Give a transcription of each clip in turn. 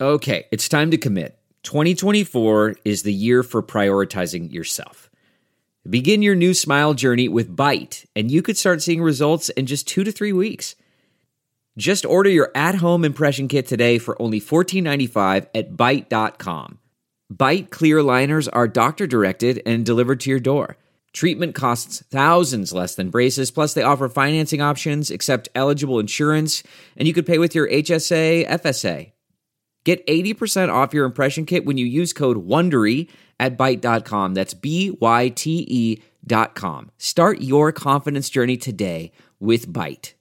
Okay, it's time to commit. 2024 is the year for prioritizing yourself. Begin your new smile journey with Byte, and you could start seeing results in just 2 to 3 weeks. Just order your at-home impression kit today for only $14.95 at Byte.com. Byte clear liners are doctor-directed and delivered to your door. Treatment costs thousands less than braces, plus they offer financing options, accept eligible insurance, and you could pay with your HSA, FSA. Get 80% off your impression kit when you use code WONDERY at Byte.com. That's BYTE.com. Start your confidence journey today with Byte.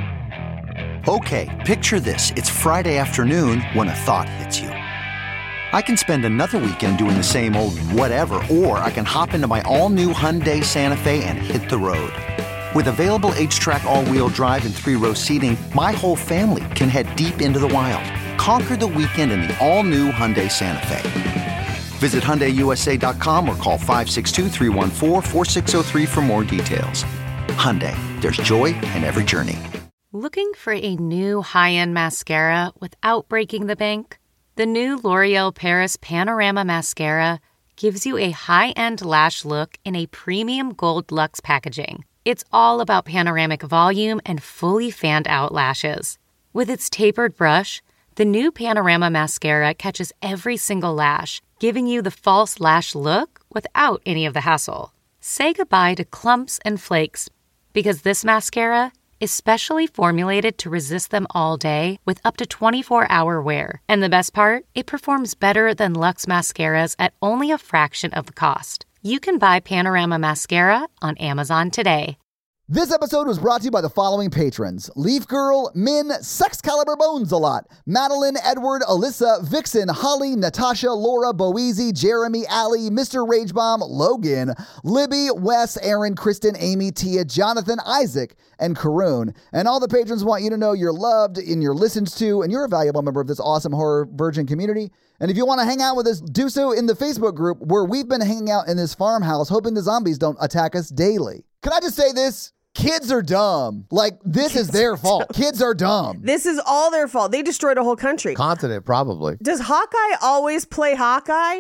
Okay, picture this. It's Friday afternoon when a thought hits you. I can spend another weekend doing the same old whatever, or I can hop into my all-new Hyundai Santa Fe and hit the road. With available H-Track all-wheel drive and 3-row seating, my whole family can head deep into the wild. Conquer the weekend in the all-new Hyundai Santa Fe. Visit HyundaiUSA.com or call 562-314-4603 for more details. Hyundai, there's joy in every journey. Looking for a new high-end mascara without breaking the bank? The new L'Oreal Paris Panorama Mascara gives you a high-end lash look in a premium gold luxe packaging. It's all about panoramic volume and fully fanned-out lashes. With its tapered brush, the new Panorama Mascara catches every single lash, giving you the false lash look without any of the hassle. Say goodbye to clumps and flakes, because this mascara is specially formulated to resist them all day with up to 24-hour wear. And the best part? It performs better than Luxe mascaras at only a fraction of the cost. You can buy Panorama Mascara on Amazon today. This episode was brought to you by the following patrons: Leaf Girl, Min, Sex Caliber Bones a Lot, Madeline, Edward, Alyssa, Vixen, Holly, Natasha, Laura, Boezy, Jeremy, Allie, Mr. Ragebomb, Logan, Libby, Wes, Aaron, Kristen, Amy, Tia, Jonathan, Isaac, and Karoon. And all the patrons want you to know you're loved and you're listened to, and you're a valuable member of this awesome horror virgin community. And if you want to hang out with us, do so in the Facebook group where we've been hanging out in this farmhouse, hoping the zombies don't attack us daily. Can I just say this? Kids are dumb. Like, this is their fault. Kids are dumb. This is all their fault. They destroyed a whole country. Continent, probably. Does Hawkeye always play Hawkeye?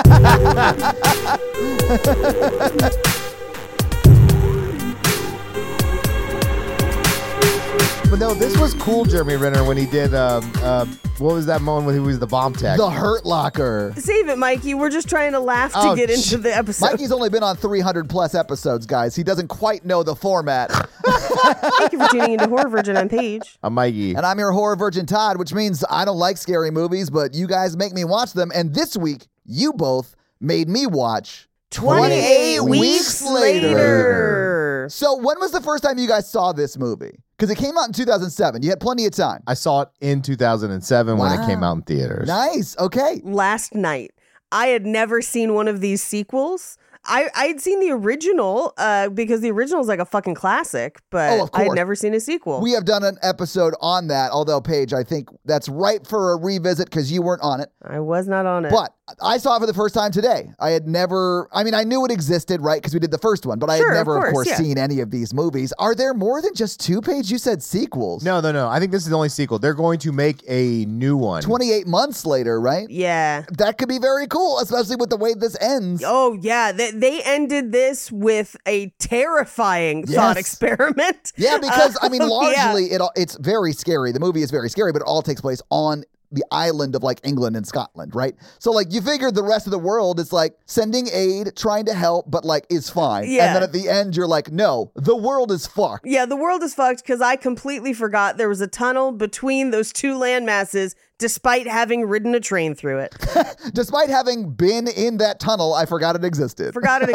But no, this was cool, Jeremy Renner, when he did, what was that moment when he was the bomb tech? The Hurt Locker. Save it, Mikey. We're just trying to laugh to get into the episode. Mikey's only been on 300 plus episodes, guys. He doesn't quite know the format. Thank you for tuning into Horror Virgin. I'm Paige. I'm Mikey. And I'm your Horror Virgin Todd, which means I don't like scary movies, but you guys make me watch them. And this week, you both made me watch 28 Weeks Later. So when was the first time you guys saw this movie? Because it came out in 2007. You had plenty of time. I saw it in 2007 when it came out in theaters. Nice. Okay. Last night. I had never seen one of these sequels. I'd seen the original because the original is like a fucking classic, but I had never seen a sequel. We have done an episode on that, although, Paige, I think that's ripe for a revisit because you weren't on it. I was not on it. But I saw it for the first time today. I knew it existed, right, because we did the first one, but I had never, of course, seen any of these movies. Are there more than just two, Paige? You said sequels. No. I think this is the only sequel. They're going to make a new one. 28 months later, right? Yeah. That could be very cool, especially with the way this ends. Oh, yeah. They ended this with a terrifying thought experiment. Yeah, because, largely it's very scary. The movie is very scary, but it all takes place on the island of like England and Scotland, right? So like you figured the rest of the world is like sending aid, trying to help, but like is fine. Yeah. And then at the end you're like, no, the world is fucked. Yeah, the world is fucked because I completely forgot there was a tunnel between those two land masses despite having ridden a train through it. Despite having been in that tunnel, I forgot it existed.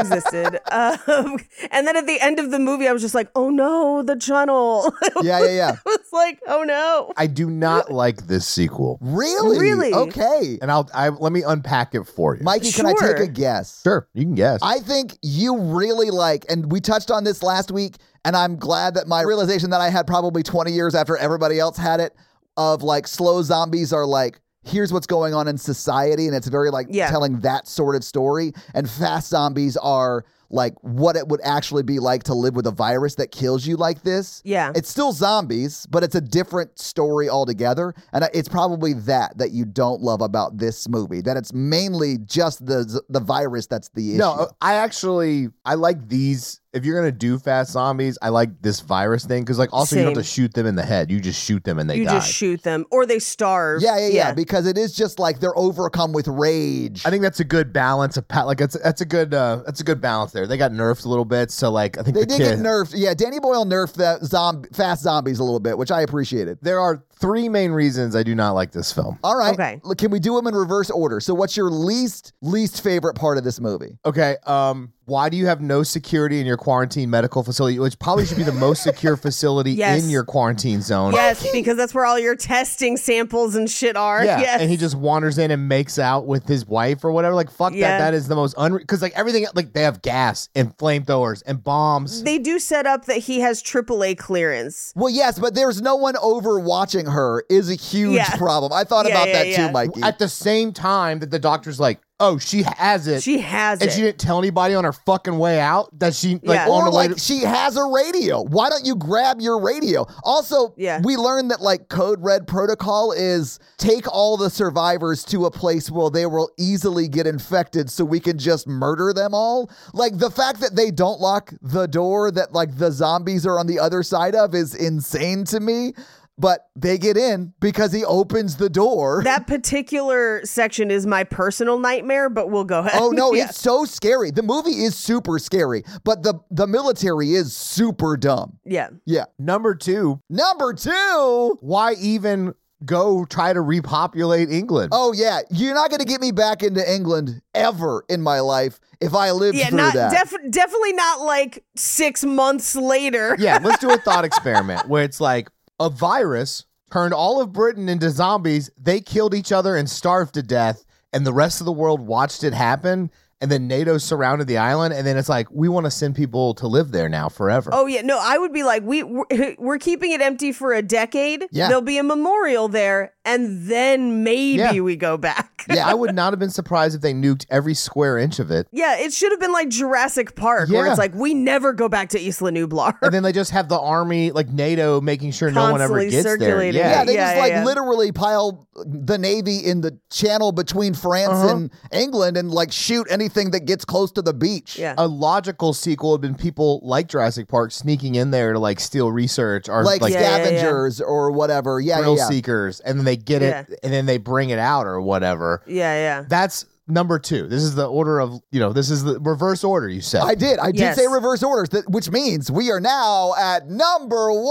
And then at the end of the movie, I was just like, oh no, the tunnel. Yeah. I was like, oh no. I do not like this sequel. Really? Okay. And let me unpack it for you. Mikey, can I take a guess? Sure, you can guess. I think you really like, and we touched on this last week, and I'm glad that my realization that I had probably 20 years after everybody else had it, of like slow zombies are like, here's what's going on in society, and it's very like telling that sort of story. And fast zombies are like what it would actually be like to live with a virus that kills you like this. Yeah. It's still zombies, but it's a different story altogether. And it's probably that you don't love about this movie, that it's mainly just the virus that's the issue. No, I like these. If you're going to do fast zombies, I like this virus thing because, like, also you don't have to shoot them in the head. You just shoot them and they die. You just shoot them or they starve. Yeah, because it is just like they're overcome with rage. I think that's a good balance of that's a good balance there. They got nerfed a little bit, so like I think they did get nerfed. Yeah, Danny Boyle nerfed the fast zombies a little bit, which I appreciated. There are 3 main reasons I do not like this film. All right. Okay. Can we do them in reverse order? So what's your least favorite part of this movie? Okay. Why do you have no security in your quarantine medical facility, which probably should be the most secure facility in your quarantine zone? Yes, because that's where all your testing samples and shit are. Yeah, yes. and he just wanders in and makes out with his wife or whatever. Like, fuck that. That is the most because like everything, like they have gas and flamethrowers and bombs. They do set up that he has AAA clearance. Well, yes, but there's no one over watching her is a huge problem. I thought about that too, Mikey. At the same time that the doctor's like, oh, she has it. She has and she didn't tell anybody on her fucking way out that she on the way to- she has a radio. Why don't you grab your radio? Also, we learned that like Code Red protocol is take all the survivors to a place where they will easily get infected so we can just murder them all. Like the fact that they don't lock the door that like the zombies are on the other side of is insane to me. But they get in because he opens the door. That particular section is my personal nightmare, but we'll go ahead. Oh, no, it's so scary. The movie is super scary, but the military is super dumb. Yeah. Yeah. Number two. Why even go try to repopulate England? Oh, yeah. You're not going to get me back into England ever in my life if I lived through that. Definitely not like 6 months later. Yeah, let's do a thought experiment where it's like, a virus turned all of Britain into zombies. They killed each other and starved to death, and the rest of the world watched it happen. And then NATO surrounded the island, and then it's like, we want to send people to live there now forever. Oh, yeah. No, I would be like, we're keeping it empty for a decade. Yeah. There'll be a memorial there, and then maybe we go back. Yeah, I would not have been surprised if they nuked every square inch of it. Yeah, it should have been like Jurassic Park, where it's like, we never go back to Isla Nublar. And then they just have the army, like NATO, making sure no one ever gets there. Yeah, they just literally pile the Navy in the channel between France and England and like shoot anything that gets close to the beach. Yeah. A logical sequel would have been people like Jurassic Park sneaking in there to like steal research or like scavengers or whatever. Yeah, thrill seekers, and then they get it and then they bring it out or whatever. Yeah. That's number two. This is the order of, this is the reverse order you said. I did say reverse orders, which means we are now at number 1.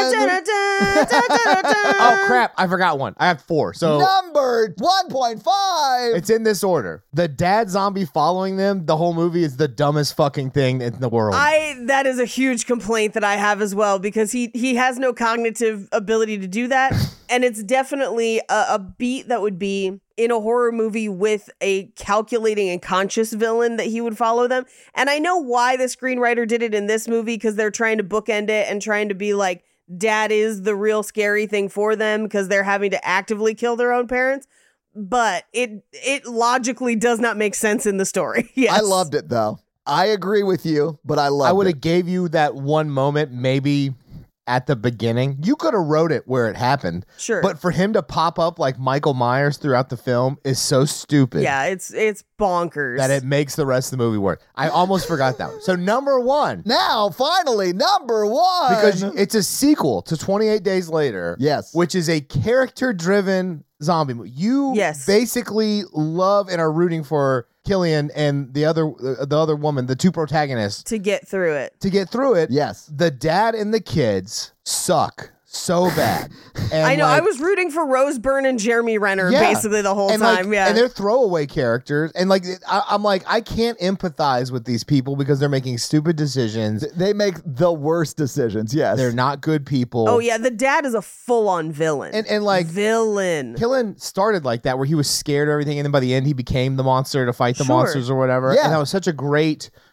Oh, crap. I forgot one. I have 4. So number 1.5. It's in this order. The dad zombie following them, the whole movie is the dumbest fucking thing in the world. That is a huge complaint that I have as well, because he has no cognitive ability to do that. And it's definitely a beat that would be in a horror movie with a calculating and conscious villain that he would follow them. And I know why the screenwriter did it in this movie, because they're trying to bookend it and trying to be like, dad is the real scary thing for them because they're having to actively kill their own parents. But it logically does not make sense in the story. Yes. I loved it though. I agree with you, but I would have gave you that one moment maybe at the beginning. You could have wrote it where it happened. Sure. But for him to pop up like Michael Myers throughout the film is so stupid. Yeah, it's bonkers. That it makes the rest of the movie work. I almost forgot that one. So number 1. Now, finally, number 1. Because it's a sequel to 28 Days Later. Yes. Which is a character-driven zombie movie. You basically love and are rooting for Killian and the other woman, the two protagonists, to get through it. Yes. The dad and the kids suck so bad. And I know. I was rooting for Rose Byrne and Jeremy Renner basically the whole time. And they're throwaway characters. And like, I'm like, I can't empathize with these people because they're making stupid decisions. They make the worst decisions. Yes. They're not good people. Oh yeah. The dad is a full-on villain. And like villain. Killian started like that, where he was scared of everything. And then by the end, he became the monster to fight the monsters or whatever. Yeah. And that was such a great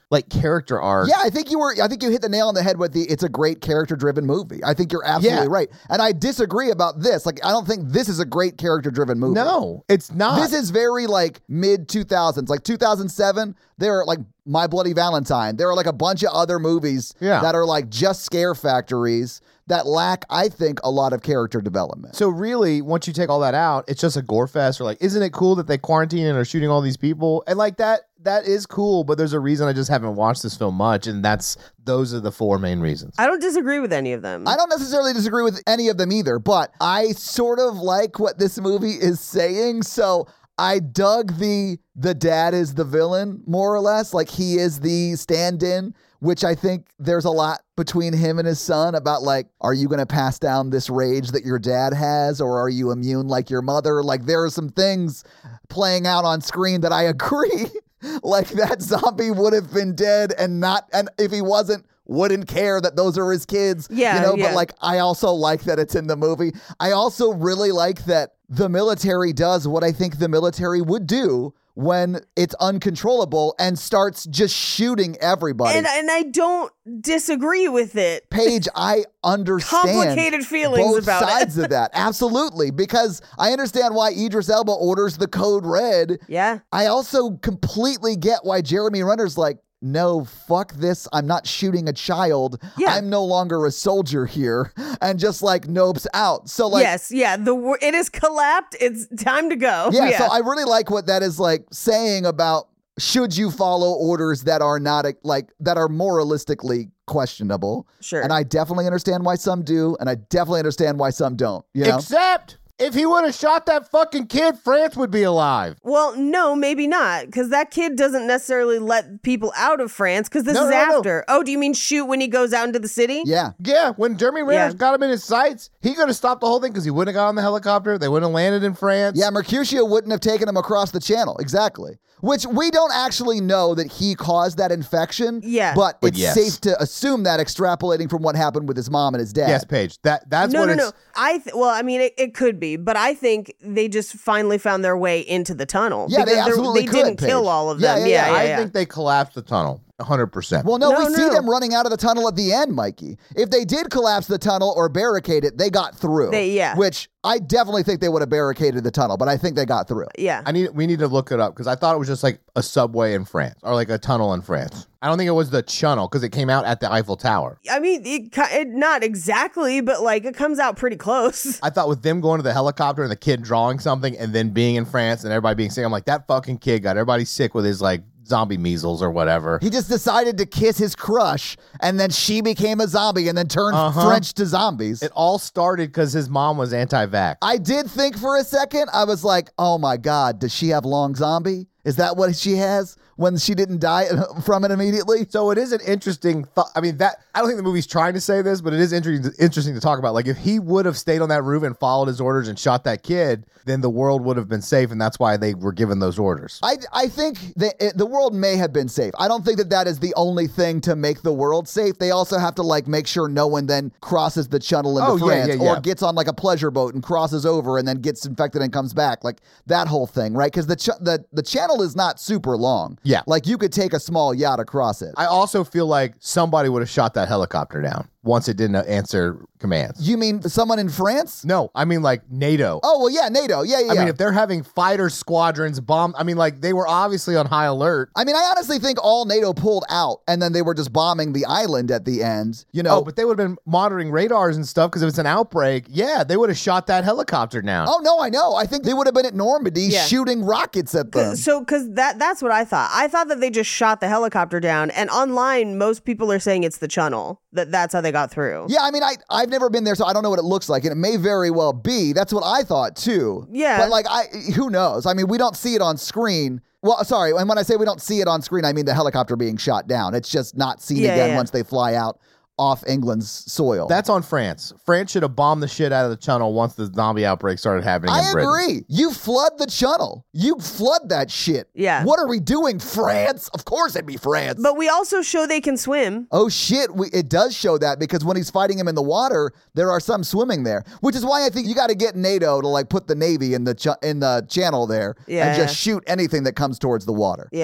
like character arc. Yeah, I think you hit the nail on the head with it's a great character-driven movie. I think you're absolutely right. And I disagree about this. Like, I don't think this is a great character-driven movie. No, it's not. This is very like mid-2000s. Like 2007, there are like My Bloody Valentine. There are like a bunch of other movies that are like just scare factories that lack, I think, a lot of character development. So really, once you take all that out, it's just a gore fest. Or like, isn't it cool that they quarantine and are shooting all these people? And like that is cool, but there's a reason I just haven't watched this film much, and those are the four main reasons. I don't disagree with any of them. I don't necessarily disagree with any of them either, but I sort of like what this movie is saying, so I dug the dad is the villain, more or less. Like, he is the stand-in, which I think there's a lot between him and his son about, like, are you going to pass down this rage that your dad has, or are you immune like your mother? Like, there are some things playing out on screen that I agree. Like, that zombie would have been dead and if he wasn't, wouldn't care that those are his kids. Yeah. But like, I also like that it's in the movie. I also really like that the military does what I think the military would do when it's uncontrollable and starts just shooting everybody. And I don't disagree with it. Paige, I understand complicated feelings both about sides of that. Absolutely. Because I understand why Idris Elba orders the code red. Yeah. I also completely get why Jeremy Renner's like, no, fuck this. I'm not shooting a child. Yeah. I'm no longer a soldier here, and just like nopes out. So like, yes, yeah, it is collapsed. It's time to go. Yeah, so I really like what that is like saying about should you follow orders that are not like that are moralistically questionable. Sure. And I definitely understand why some do, and I definitely understand why some don't. You know? Except if he would have shot that fucking kid, France would be alive. Well, no, maybe not, because that kid doesn't necessarily let people out of France, because this is after. No. Oh, do you mean shoot when he goes out into the city? Yeah. Yeah, when Jeremy Renner got him in his sights, he could have stopped the whole thing because he wouldn't have got on the helicopter. They wouldn't have landed in France. Yeah, Mercutio wouldn't have taken him across the channel. Exactly. Which we don't actually know that he caused that infection. Yeah. But it's safe to assume that extrapolating from what happened with his mom and his dad. Yes, Paige. That's what it's... No. Well, I mean, it could be, but I think they just finally found their way into the tunnel. Yeah, they absolutely they didn't Paige. kill all of them. Yeah. I think they collapsed the tunnel. 100%. Well, no, we see them running out of the tunnel at the end, Mikey. If they did collapse the tunnel or barricade it, they got through. Which I definitely think they would have barricaded the tunnel, but I think they got through. Yeah. We need to look it up because I thought it was just like a subway in France or like a tunnel in France. I don't think it was the tunnel because it came out at the Eiffel Tower. I mean, it not exactly, but like it comes out pretty close. I thought with them going to the helicopter and the kid drawing something and then being in France and everybody being sick, I'm like, that fucking kid got everybody sick with his like zombie measles or whatever. He just decided to kiss his crush, and then she became a zombie and then turned French to zombies. It all started because his mom was anti-vax. I did think for a second, I was like, oh my God, does she have long zombie? Is that what she has when she didn't die from it immediately? So it is an interesting thought. I mean, I don't think the movie's trying to say this, but it is interesting to talk about. Like, if he would have stayed on that roof and followed his orders and shot that kid, then the world would have been safe, and that's why they were given those orders. I think the world may have been safe. I don't think that is the only thing to make the world safe. They also have to, like, make sure no one then crosses the channel into France or gets on, like, a pleasure boat and crosses over and then gets infected and comes back. Like, that whole thing, right? Because the channel is not super long. Yeah. Like, you could take a small yacht across it. I also feel like somebody would have shot that helicopter down once it didn't answer commands. You mean someone in France? No, I mean like NATO. Oh, well, yeah, NATO. Yeah. I mean, if they're having fighter squadrons bomb, I mean, like, they were obviously on high alert. I mean, I honestly think all NATO pulled out and then they were just bombing the island at the end, you know. Oh, but they would have been monitoring radars and stuff because if it's an outbreak, they would have shot that helicopter down. Oh, no, I know. I think they would have been at Normandy shooting rockets at them. So, because that's what I thought. I thought that they just shot the helicopter down, and online, most people are saying it's the channel. That's how they got through. Yeah, I mean, I've never been there, so I don't know what it looks like, and it may very well be. That's what I thought, too. Yeah. But, like, who knows? I mean, we don't see it on screen. Well, sorry, and when I say we don't see it on screen, I mean the helicopter being shot down. It's just not seen again once they fly out off England's soil. That's on France. France should have bombed the shit out of the tunnel once the zombie outbreak started happening in Britain. I agree. You flood the tunnel. You flood that shit. Yeah. What are we doing, France? Of course it'd be France. But we also show they can swim. Oh, shit. It does show that because when he's fighting him in the water, there are some swimming there, which is why I think you got to get NATO to, like, put the Navy in the channel there and just shoot anything that comes towards the water. Yeah.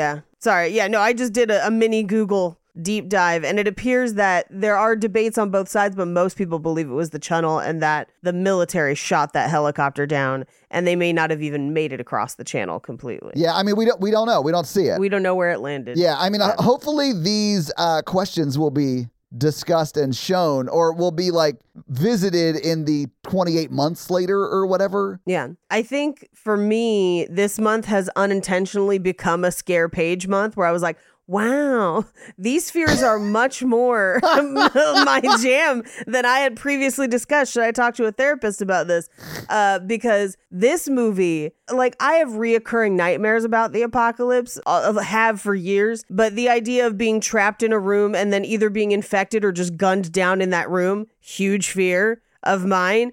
Sorry. Yeah, no, I just did a mini Google deep dive, and it appears that there are debates on both sides, but most people believe it was the channel and that the military shot that helicopter down, and they may not have even made it across the channel completely. Yeah, I mean, we don't know. We don't see it. We don't know where it landed. Yeah, I mean, hopefully these questions will be discussed and shown, or will be like visited in the 28 months later or whatever. Yeah. I think for me, this month has unintentionally become a scare page month where I was like, wow, these fears are much more my jam than I had previously discussed. Should I talk to a therapist about this? Because this movie, like, I have reoccurring nightmares about the apocalypse, have for years, but the idea of being trapped in a room and then either being infected or just gunned down in that room, huge fear of mine.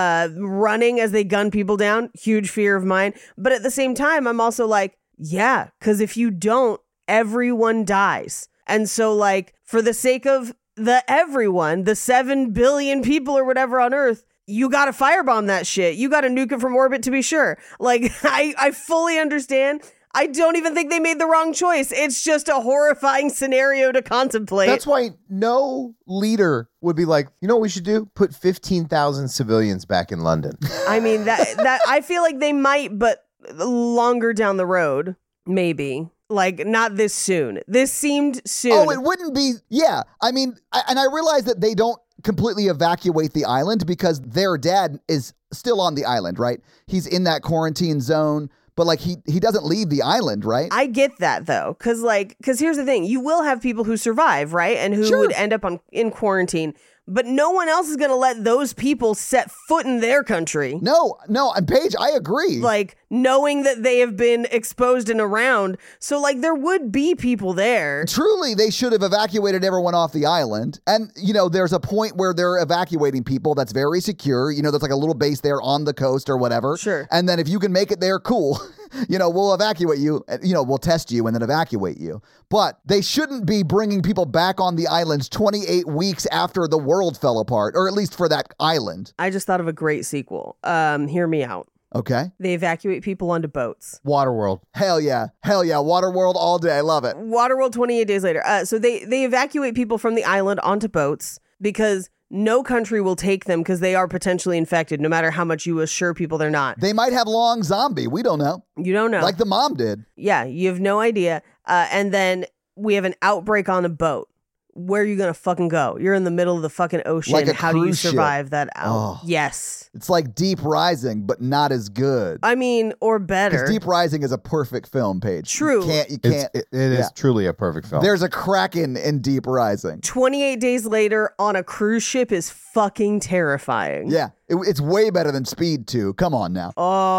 Running as they gun people down, huge fear of mine. But at the same time, I'm also like, yeah, because if you don't, everyone dies. And so, like, for the sake of everyone, the 7 billion people or whatever on Earth, you got to firebomb that shit. You got to nuke it from orbit to be sure. Like, I fully understand. I don't even think they made the wrong choice. It's just a horrifying scenario to contemplate. That's why no leader would be like, you know what we should do? Put 15,000 civilians back in London. I mean, that I feel like they might, but longer down the road, maybe. Like, not this soon. This seemed soon. Oh, it wouldn't be. Yeah. I mean, and I realize that they don't completely evacuate the island because their dad is still on the island, right? He's in that quarantine zone, but like he doesn't leave the island, right? I get that though. Cause here's the thing. You will have people who survive, right? And who would end up in quarantine. But no one else is going to let those people set foot in their country. No, and Paige, I agree. Like, knowing that they have been exposed and around. So, like, there would be people there. Truly, they should have evacuated everyone off the island. And, you know, there's a point where they're evacuating people that's very secure. You know, there's like a little base there on the coast or whatever. Sure. And then if you can make it there, cool. You know, we'll evacuate you. You know, we'll test you and then evacuate you. But they shouldn't be bringing people back on the islands 28 weeks after the world fell apart, or at least for that island. I just thought of a great sequel. Hear me out. Okay. They evacuate people onto boats. Waterworld. Hell yeah. Waterworld all day. I love it. Waterworld 28 days later. So they evacuate people from the island onto boats because no country will take them because they are potentially infected, no matter how much you assure people they're not. They might have long zombie. We don't know. You don't know. Like the mom did. Yeah, you have no idea. And then we have an outbreak on a boat. Where are you going to fucking go? You're in the middle of the fucking ocean. Like a How do you cruise ship. survive that out? Oh. Yes. It's like Deep Rising, but not as good. I mean, or better. Because Deep Rising is a perfect film, Paige. True. You can't. It is truly a perfect film. There's a Kraken in Deep Rising. 28 days later on a cruise ship is fucking terrifying. Yeah. It's way better than Speed 2. Come on now.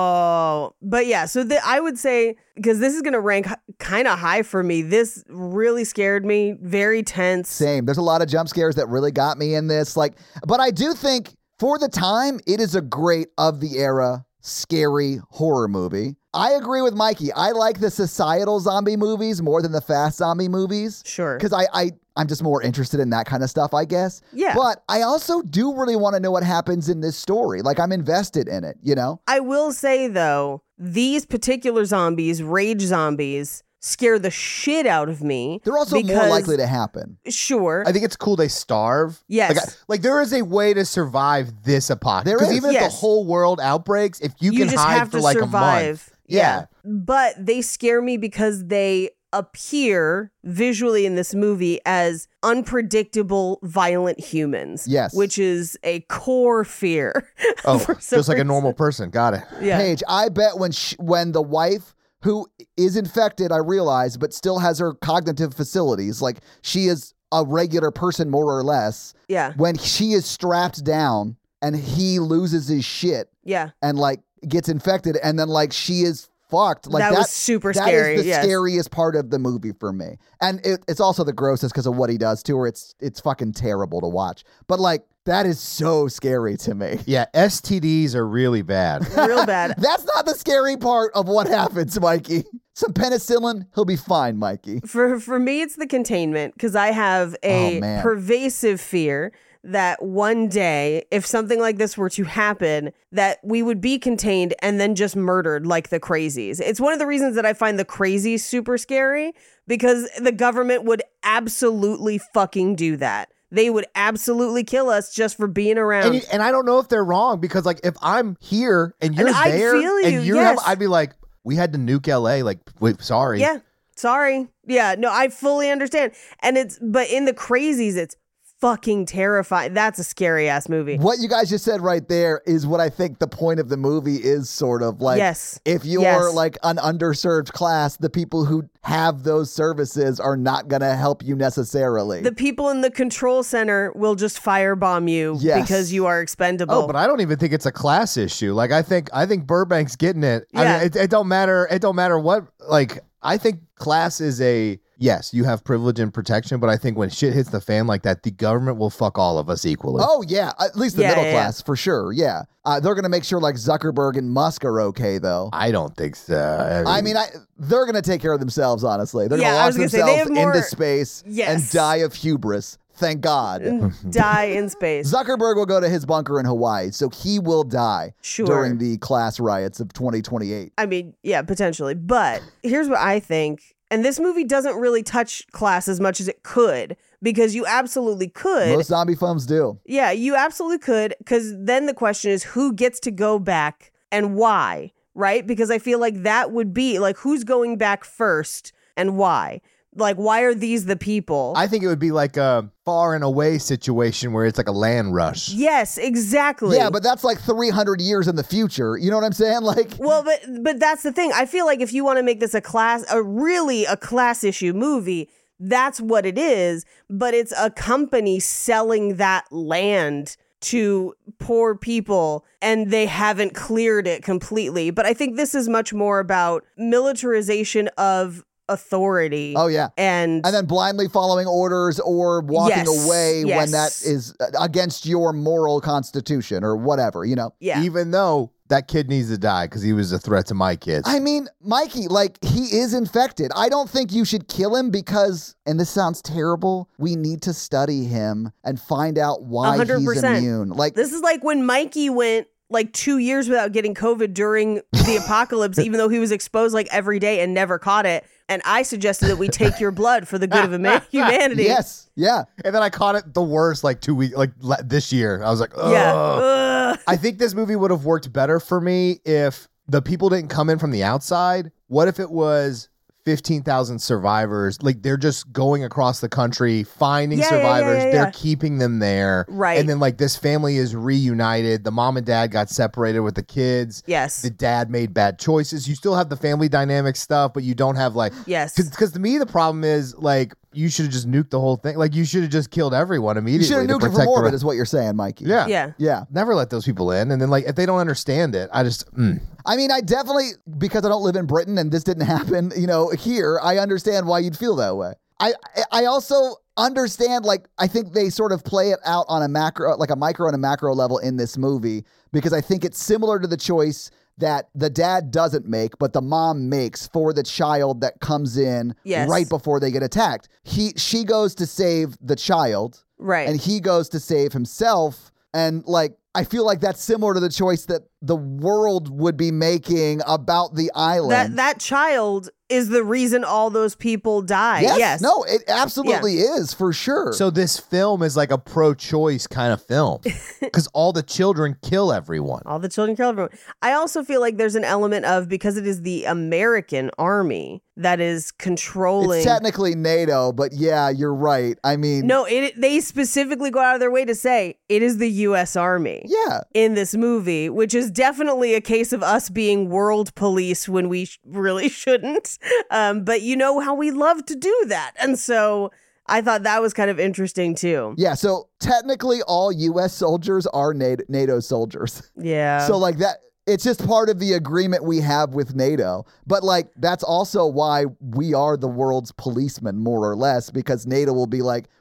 Oh, but yeah. So I would say, because this is going to rank kind of high for me, this really scared me. Very tense. Same. There's a lot of jump scares that really got me in this. But I do think for the time, it is a great of the era scary horror movie. I agree with Mikey. I like the societal zombie movies more than the fast zombie movies. Sure. Because I'm just more interested in that kind of stuff, I guess. Yeah. But I also do really want to know what happens in this story. Like, I'm invested in it, you know? I will say, though, these particular zombies, rage zombies, scare the shit out of me. They're also more likely to happen. Sure. I think it's cool they starve. Yes. Like there is a way to survive this apocalypse. There Because is. even if the whole world outbreaks, if you can just hide have for to like survive. a month. Yeah. But they scare me because they appear visually in this movie as unpredictable, violent humans. Yes. Which is a core fear. Oh, for some just like a reason. normal person. Got it. Yeah. Paige, I bet when the wife who is infected, I realize, but still has her cognitive facilities, like she is a regular person more or less. Yeah. When she is strapped down and he loses his shit Yeah. and like gets infected and then like she is fucked. Like that was super scary. That is the yes. scariest part of the movie for me. And it's also the grossest because of what he does to her. It's fucking terrible to watch. But like, that is so scary to me. Yeah, STDs are really bad. Real bad. That's not the scary part of what happens, Mikey. Some penicillin, he'll be fine, Mikey. For me, it's the containment because I have a Oh, man. pervasive fear that one day, if something like this were to happen, that we would be contained and then just murdered like the crazies. It's one of the reasons that I find the crazies super scary, because the government would absolutely fucking do that. They would absolutely kill us just for being around. And I don't know if they're wrong, because like if I'm here and you're I there feel you, and you yes. I'd be like, we had to nuke LA. Like, wait, sorry. Yeah, sorry. Yeah, no, I fully understand. But in the crazies, it's fucking terrifying. That's a scary ass movie. What you guys just said right there is what I think the point of the movie is, sort of like, yes. If you're like an underserved class, the people who have those services are not going to help you necessarily. The people in the control center will just firebomb you because you are expendable. Oh, but I don't even think it's a class issue. Like, I think Burbank's getting it. Yeah. I mean, it don't matter. It don't matter what, like, I think class is yes, you have privilege and protection, but I think when shit hits the fan like that, the government will fuck all of us equally. Oh, yeah. At least the middle class, for sure. Yeah. They're going to make sure like Zuckerberg and Musk are okay, though. I don't think so. I mean, they're going to take care of themselves, honestly. They're going to launch themselves into space and die of hubris. Thank God. Die in space. Zuckerberg will go to his bunker in Hawaii, so he will die during the class riots of 2028. I mean, yeah, potentially. But here's what I think. And this movie doesn't really touch class as much as it could, because you absolutely could. Most zombie films do. Yeah, you absolutely could, because then the question is who gets to go back and why, right? Because I feel like that would be like, who's going back first and why? Like, why are these the people? I think it would be like a far and away situation where it's like a land rush. Yes, exactly. Yeah, but that's like 300 years in the future. You know what I'm saying? Like, well, but that's the thing. I feel like if you want to make this a class issue movie, that's what it is. But it's a company selling that land to poor people, and they haven't cleared it completely. But I think this is much more about militarization of authority. Oh, yeah. And then blindly following orders or walking away when that is against your moral constitution or whatever, you know? Yeah. Even though that kid needs to die because he was a threat to my kids. I mean, Mikey, like, he is infected. I don't think you should kill him because, and this sounds terrible, we need to study him and find out why 100%. He's immune. Like, this is like when Mikey went like 2 years without getting COVID during the apocalypse, even though he was exposed like every day and never caught it. And I suggested that we take your blood for the good of humanity. Yes. Yeah. And then I caught it the worst like 2 weeks, like this year. I was like, ugh. Yeah. I think this movie would have worked better for me if the people didn't come in from the outside. What if it was 15,000 survivors? Like, they're just going across the country, finding survivors. They're keeping them there. Right. And then, like, this family is reunited. The mom and dad got separated with the kids. Yes. The dad made bad choices. You still have the family dynamic stuff, but you don't have, like... Yes. Because to me, the problem is, like, you should have just nuked the whole thing. Like, you should have just killed everyone immediately. You should have nuked it from orbit, is what you're saying, Mikey. Yeah. Yeah. Yeah. Never let those people in. And then, like, if they don't understand it, I just... I mean, I definitely, because I don't live in Britain and this didn't happen, you know, here, I understand why you'd feel that way. I also understand, like, I think they sort of play it out on a macro, like a micro and a macro level in this movie, because I think it's similar to the choice that the dad doesn't make, but the mom makes for the child that comes in right before they get attacked. She goes to save the child. Right. And he goes to save himself. And, like, I feel like that's similar to the choice that the world would be making about the island. That child is the reason all those people die. Yes. No, it absolutely is, for sure. So this film is like a pro-choice kind of film because all the children kill everyone. All the children kill everyone. I also feel like there's an element of, because it is the American army that is controlling. It's technically NATO, but yeah, you're right. I mean, no, they specifically go out of their way to say it is the U.S. Army. Yeah. In this movie, which is definitely a case of us being world police when we really shouldn't. But you know how we love to do that. And so I thought that was kind of interesting too. Yeah. So technically all U.S. soldiers are NATO soldiers. Yeah. So like that, it's just part of the agreement we have with NATO. But like, that's also why we are the world's policemen, more or less, because NATO will be like,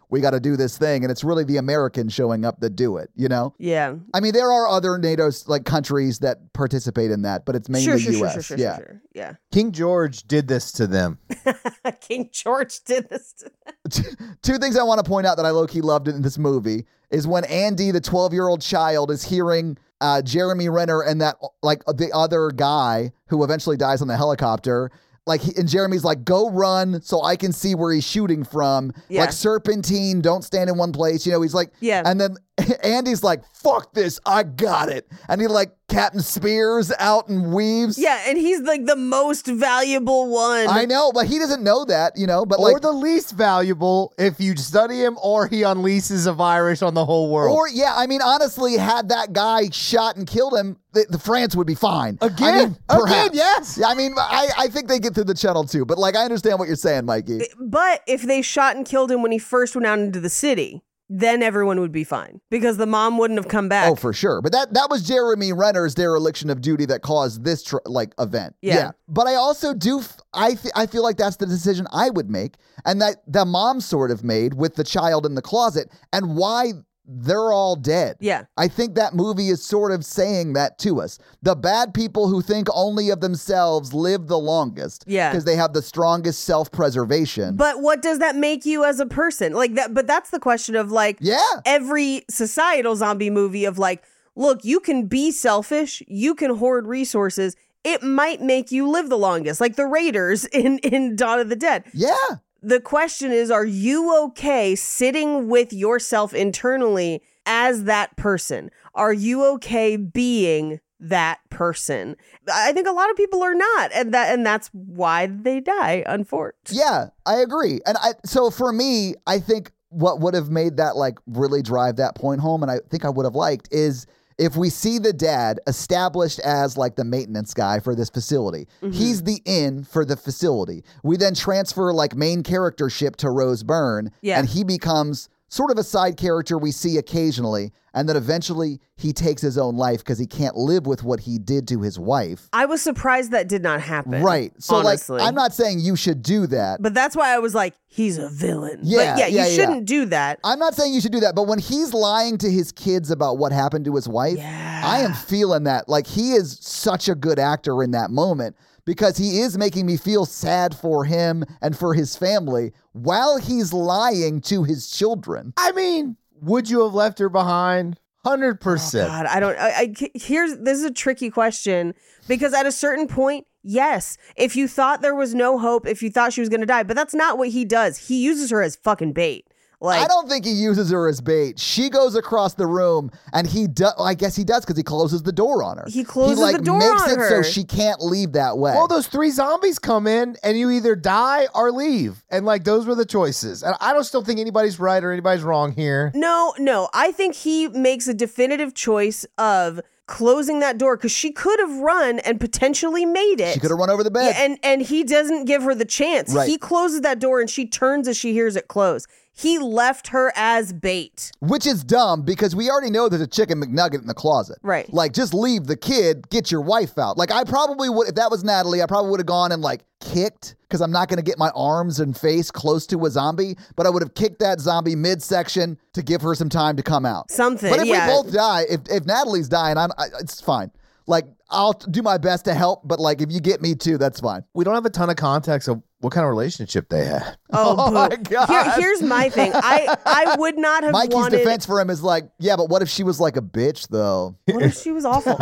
we got to do this thing. And it's really the Americans showing up that do it, you know? Yeah. I mean, there are other NATO like countries that participate in that, but it's mainly U.S. Sure. Yeah. King George did this to them. King George did this to them. Two things I want to point out that I low-key loved in this movie is when Andy, the 12-year-old child, is hearing Jeremy Renner and that like the other guy who eventually dies on the helicopter. And Jeremy's like, go run so I can see where he's shooting from. Yeah. Like serpentine, don't stand in one place. You know, he's like, yeah. And then Andy's like, fuck this, I got it. And he like Captain Spears out and weaves. Yeah, and he's like the most valuable one. I know, but he doesn't know that, you know. But or the least valuable if you study him, or he unleashes a virus on the whole world. Or, yeah, I mean, honestly, had that guy shot and killed him, the France would be fine. Again, yes. Yeah, I mean, I think they get through the channel too, but like, I understand what you're saying, Mikey. But if they shot and killed him when he first went out into the city, then everyone would be fine because the mom wouldn't have come back. Oh, for sure. But that was Jeremy Renner's dereliction of duty that caused this event. Yeah. But I also do, I feel like that's the decision I would make, and that the mom sort of made with the child in the closet, and why they're all dead. Yeah. I think that movie is sort of saying that to us. The bad people who think only of themselves live the longest. Yeah. Because they have the strongest self-preservation. But what does that make you as a person? Like that, but that's the question of like every societal zombie movie of like, look, you can be selfish, you can hoard resources. It might make you live the longest, like the Raiders in Dawn of the Dead. Yeah. The question is, are you okay sitting with yourself internally as that person? Are you okay being that person? I think a lot of people are not, and that's why they die, unfortunately. Yeah, I agree. And so for me, I think what would have made that like really drive that point home, and I think I would have liked, is if we see the dad established as like the maintenance guy for this facility. He's the in for the facility. We then transfer like main charactership to Rose Byrne, and he becomes sort of a side character we see occasionally, and then eventually he takes his own life because he can't live with what he did to his wife. I was surprised that did not happen. Right. So honestly. like, I'm not saying you should do that. But that's why I was like, he's a villain. Yeah, but you shouldn't do that. I'm not saying you should do that, but when he's lying to his kids about what happened to his wife, I am feeling that. Like, he is such a good actor in that moment, because he is making me feel sad for him and for his family while he's lying to his children. I mean, would you have left her behind? 100%. Oh God, I don't. This is a tricky question, because at a certain point, yes, if you thought there was no hope, if you thought she was going to die, but that's not what he does. He uses her as fucking bait. Like, I don't think he uses her as bait. She goes across the room, and he does. I guess he does, because he closes the door on her. He closes the door makes on it her, so she can't leave that way. Well, those 3 zombies come in, and you either die or leave, and like those were the choices. And I don't still think anybody's right or anybody's wrong here. No. I think he makes a definitive choice of closing that door, because she could have run and potentially made it. She could have run over the bed. Yeah, and he doesn't give her the chance. Right. He closes that door, and she turns as she hears it close. He left her as bait. Which is dumb, because we already know there's a chicken McNugget in the closet. Right. Like, just leave the kid, get your wife out. Like, I probably would, if that was Natalie, I probably would have gone and like kicked, because I'm not going to get my arms and face close to a zombie, but I would have kicked that zombie midsection to give her some time to come out. Something, But if yeah. we both die, if Natalie's dying, it's fine. Like, I'll do my best to help, but like, if you get me too, that's fine. We don't have a ton of context of what kind of relationship they had. Oh my God. Here's my thing. I would not have Mikey's wanted... defense for him is like, yeah, but what if she was like a bitch, though? What if she was awful?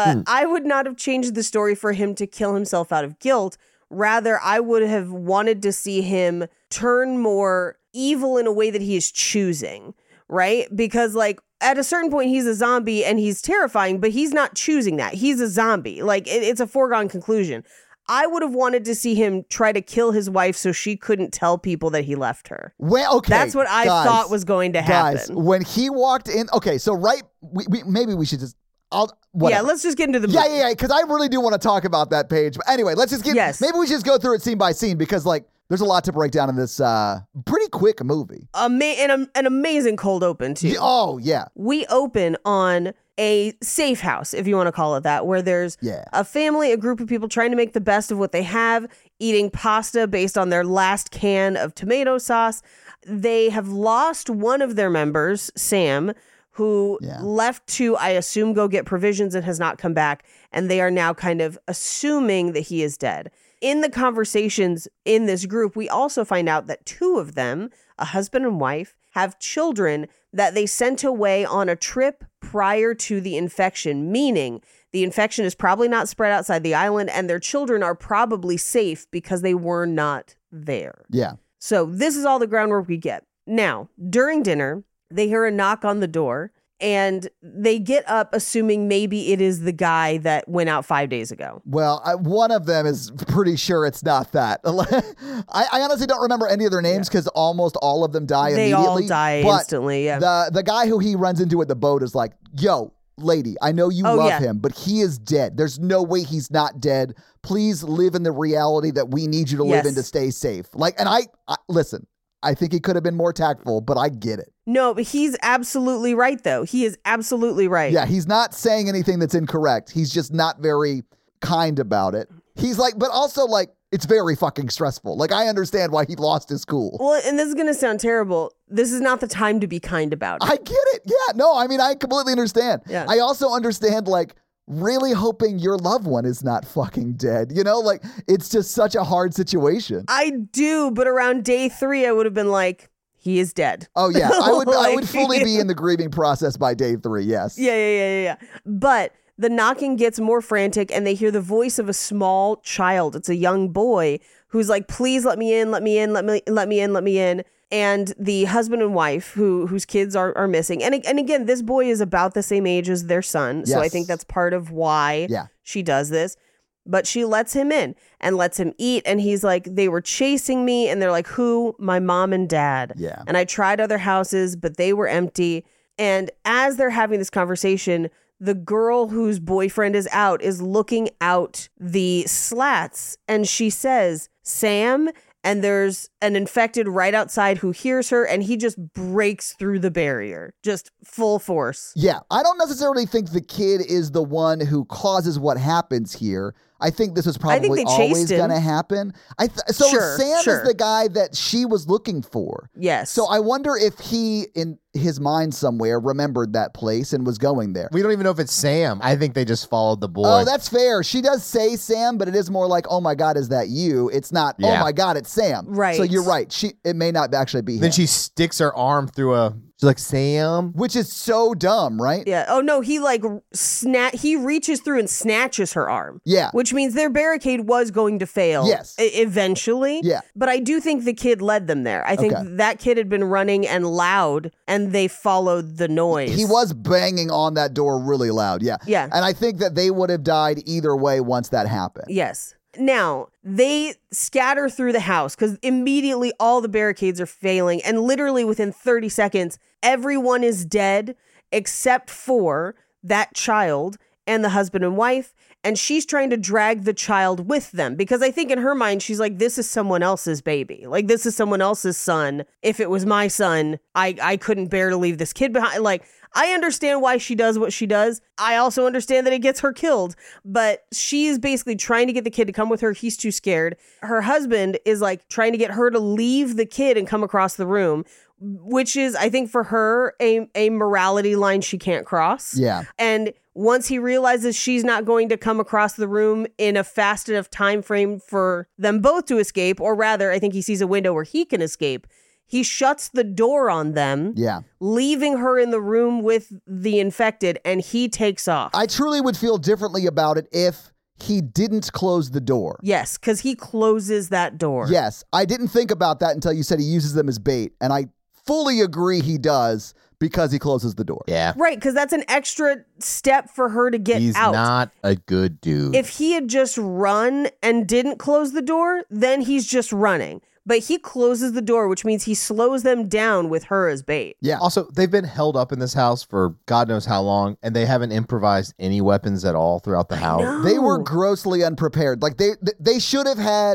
I would not have changed the story for him to kill himself out of guilt. Rather, I would have wanted to see him turn more evil in a way that he is choosing, right? Because like, at a certain point, he's a zombie and he's terrifying, but he's not choosing that. He's a zombie. Like, it's a foregone conclusion. I would have wanted to see him try to kill his wife so she couldn't tell people that he left her. Well, okay. That's what I thought was going to happen. Guys, when he walked in, okay, so maybe we should just, whatever. Yeah, let's just get into the movie. Yeah, because I really do want to talk about that page. But anyway, let's just maybe we should just go through it scene by scene, because like, there's a lot to break down in this pretty quick movie. An amazing cold open, too. Oh, yeah. We open on a safe house, if you want to call it that, where there's a family, a group of people trying to make the best of what they have, eating pasta based on their last can of tomato sauce. They have lost one of their members, Sam, who left to, I assume, go get provisions and has not come back. And they are now kind of assuming that he is dead. In the conversations in this group, we also find out that two of them, a husband and wife, have children that they sent away on a trip prior to the infection, meaning the infection is probably not spread outside the island and their children are probably safe because they were not there. Yeah. So this is all the groundwork we get. Now, during dinner, they hear a knock on the door and they get up assuming maybe it is the guy that went out 5 days ago. Well, one of them is pretty sure it's not that. I honestly don't remember any of their names because almost all of them die They immediately. all die but instantly, yeah. The guy who he runs into at the boat is like, yo, lady, I know you love him, but he is dead. There's no way he's not dead. Please live in the reality that we need you to live in to stay safe. And I listen, I think he could have been more tactful, but I get it. No, but he's absolutely right, though. He is absolutely right. Yeah, he's not saying anything that's incorrect. He's just not very kind about it. He's like, but also like, it's very fucking stressful. Like, I understand why he lost his cool. Well, and this is going to sound terrible. This is not the time to be kind about it. I get it. Yeah, no, I mean, I completely understand. Yeah. I also understand, like, really hoping your loved one is not fucking dead. You know, like, it's just such a hard situation. I do, but around day 3, I would have been like, he is dead. Oh, yeah. I would fully be in the grieving process by day 3, yes. Yeah. But the knocking gets more frantic and they hear the voice of a small child. It's a young boy who's like, please let me in, let me in, let me in. And the husband and wife whose kids are missing. And again, this boy is about the same age as their son. So I think that's part of why she does this. But she lets him in and lets him eat. And he's like, they were chasing me. And they're like, who? My mom and dad. Yeah. And I tried other houses, but they were empty. And as they're having this conversation, the girl whose boyfriend is out is looking out the slats. And she says, Sam. And there's an infected right outside who hears her, and he just breaks through the barrier, just full force. Yeah, I don't necessarily think the kid is the one who causes what happens here. I think this is probably always going to happen. Sam is the guy that she was looking for. Yes. So I wonder if he, in his mind somewhere, remembered that place and was going there. We don't even know if it's Sam. I think they just followed the boy. Oh, that's fair. She does say Sam, but it is more like, oh my God, is that you? It's not, oh my God, it's Sam. Right. So you're right. It may not actually be him. Then she sticks her arm through she's like, Sam? Which is so dumb, right? Yeah. Oh, no, he he reaches through and snatches her arm. Yeah. Which means their barricade was going to fail. Yes. Eventually. Yeah. But I do think the kid led them there. I think that kid had been running and loud, and they followed the noise. He was banging on that door really loud. Yeah. Yeah. And I think that they would have died either way once that happened. Yes. Now, they scatter through the house because immediately all the barricades are failing. And literally within 30 seconds, everyone is dead except for that child and the husband and wife. And she's trying to drag the child with them because I think in her mind, she's like, this is someone else's baby. Like, this is someone else's son. If it was my son, I couldn't bear to leave this kid behind. Like, I understand why she does what she does. I also understand that it gets her killed, but she's basically trying to get the kid to come with her. He's too scared. Her husband is like trying to get her to leave the kid and come across the room, which is, I think for her, a morality line she can't cross. Yeah. And once he realizes she's not going to come across the room in a fast enough time frame for them both to escape, or rather, I think he sees a window where he can escape. He shuts the door on them, leaving her in the room with the infected, and he takes off. I truly would feel differently about it if he didn't close the door. Yes, because he closes that door. Yes, I didn't think about that until you said he uses them as bait, and I fully agree he does because he closes the door. Yeah. Right, because that's an extra step for her to get out. He's not a good dude. If he had just run and didn't close the door, then he's just running. But he closes the door, which means he slows them down with her as bait. Yeah. Also, they've been held up in this house for God knows how long, and they haven't improvised any weapons at all throughout the house. They were grossly unprepared. Like they should have had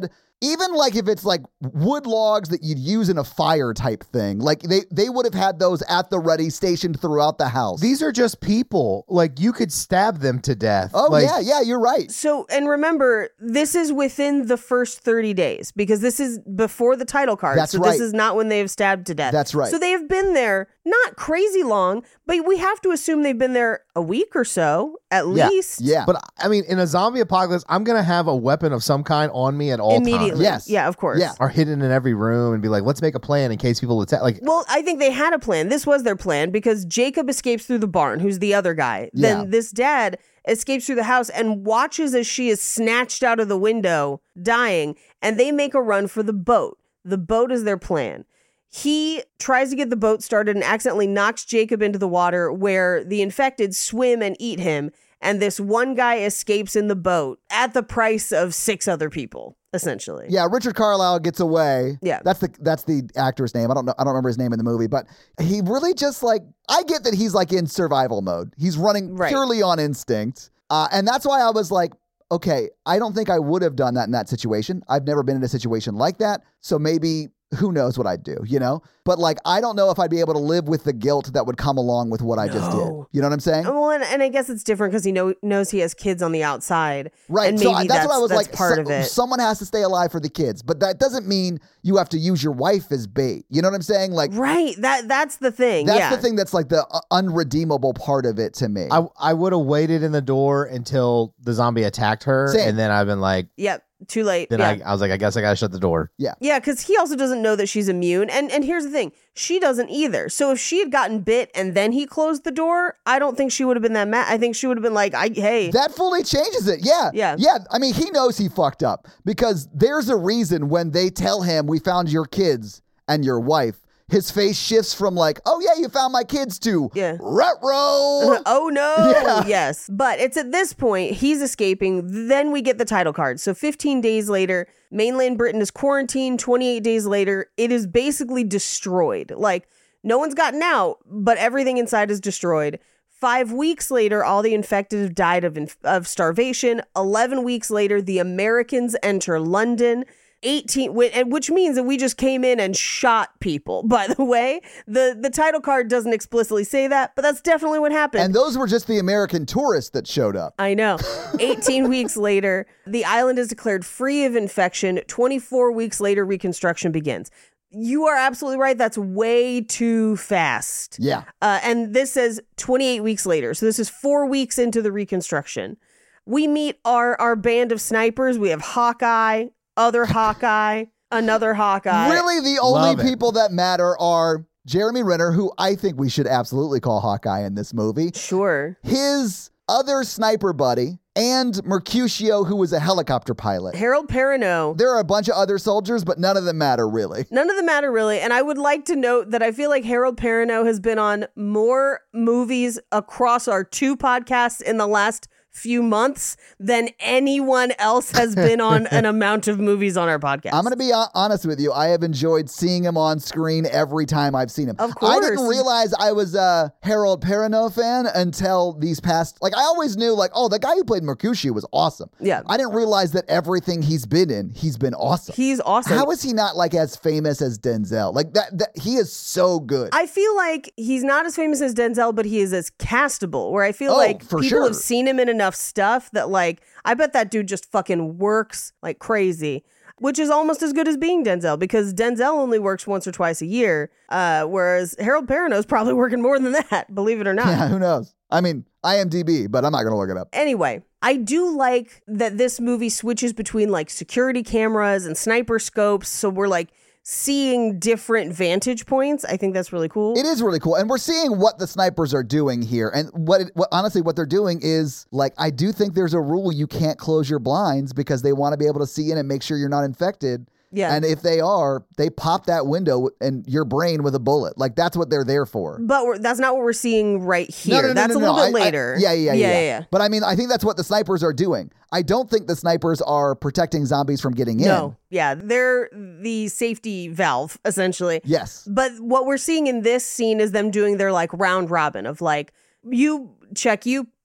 even like if it's like wood logs that you'd use in a fire type thing, like they would have had those at the ready, stationed throughout the house. These are just people. Like, you could stab them to death. Oh, like, yeah, you're right. So, and remember, this is within the first 30 days because this is before the title card. That's so right. This is not when they've stabbed to death. That's right. So they have been there not crazy long, but we have to assume they've been there a week or so at least. Yeah. But I mean, in a zombie apocalypse, I'm going to have a weapon of some kind on me at all Immediately. times. Yes. Yeah, of course. Yeah. Are hidden in every room and be like, let's make a plan in case people attack. Like, Well, I think they had a plan. This was their plan because Jacob escapes through the barn, who's the other guy. Yeah. Then this dad escapes through the house and watches as she is snatched out of the window, dying, and they make a run for the boat. The boat is their plan. He tries to get the boat started and accidentally knocks Jacob into the water where the infected swim and eat him. And this one guy escapes in the boat at the price of 6 other people, essentially. Yeah, Richard Carlisle gets away. Yeah. That's the actor's name. I don't remember his name in the movie, but he really just like, I get that he's like in survival mode. He's running Right. purely on instinct. And that's why I was like, okay, I don't think I would have done that in that situation. I've never been in a situation like that. So maybe who knows what I'd do, you know? But like, I don't know if I'd be able to live with the guilt that would come along with what I just did. No. You know what I'm saying? Well, and I guess it's different because he knows he has kids on the outside. Right. And So maybe that's what I was that's like, part of it. someone has to stay alive for the kids, but that doesn't mean you have to use your wife as bait. You know what I'm saying? Like, Right. That's the thing. that's yeah. the thing that's like the unredeemable part of it to me. I would have waited in the door until the zombie attacked her. Same. And then I've been like, Yep. Too late. then yeah. I was like, I guess I got to shut the door. Yeah, because he also doesn't know that she's immune. And here's the thing. She doesn't either. So if she had gotten bit and then he closed the door, I don't think she would have been that mad. I think she would have been like, hey. That fully changes it. Yeah. Yeah. Yeah. I mean, he knows he fucked up because there's a reason when they tell him, we found your kids and your wife, his face shifts from like, oh yeah, you found my kids to Yeah. ruh-roh. Oh no. Yeah. Yes. But it's at this point he's escaping. Then we get the title card. So 15 days later, mainland Britain is quarantined. 28 days later, it is basically destroyed. Like no one's gotten out, but everything inside is destroyed. 5 weeks later, all the infected have died of starvation. 11 weeks later, the Americans enter London. 18, which means that we just came in and shot people. By the way, the title card doesn't explicitly say that, but that's definitely what happened. And those were just the American tourists that showed up. I know. 18 weeks later, the island is declared free of infection. 24 weeks later, reconstruction begins. You are absolutely right. That's way too fast. Yeah. And this says 28 weeks later. So this is 4 weeks into the reconstruction. We meet our band of snipers. We have Hawkeye, other Hawkeye, another Hawkeye. Really, the only Love it. people that matter are Jeremy Renner, who I think we should absolutely call Hawkeye in this movie, Sure. his other sniper buddy, and Mercutio, who was a helicopter pilot. Harold Perrineau. There are a bunch of other soldiers, but none of them matter really. None of them matter really. And I would like to note that I feel like Harold Perrineau has been on more movies across our 2 podcasts in the last few months than anyone else has been on an amount of movies on our podcast. I'm going to be honest with you. I have enjoyed seeing him on screen every time I've seen him. Of course. I didn't realize I was a Harold Perrineau fan until these past, like I always knew like, oh, the guy who played Mercutio was awesome. Yeah. I didn't realize that everything he's been in, he's been awesome. He's awesome. How is he not like as famous as Denzel? Like that he is so good. I feel like he's not as famous as Denzel, but he is as castable, where I feel Oh, like for people sure. have seen him in enough stuff that like, I bet that dude just fucking works like crazy, which is almost as good as being Denzel because Denzel only works once or twice a year, whereas Harold Perrineau's probably working more than that, believe it or not. Yeah, who knows? I mean, IMDb, but I'm not going to look it up. Anyway, I do like that this movie switches between like security cameras and sniper scopes. So we're like seeing different vantage points. I think that's really cool. It is really cool. And we're seeing what the snipers are doing here. And honestly, what they're doing is like, I do think there's a rule you can't close your blinds because they want to be able to see in and make sure you're not infected. Yeah. And if they are, they pop that window and your brain with a bullet. Like that's what they're there for. But that's not what we're seeing right here. That's a little bit later. Yeah. But I mean, I think that's what the snipers are doing. I don't think the snipers are protecting zombies from getting in. No. Yeah. They're the safety valve, essentially. Yes. But what we're seeing in this scene is them doing their like round robin of like, you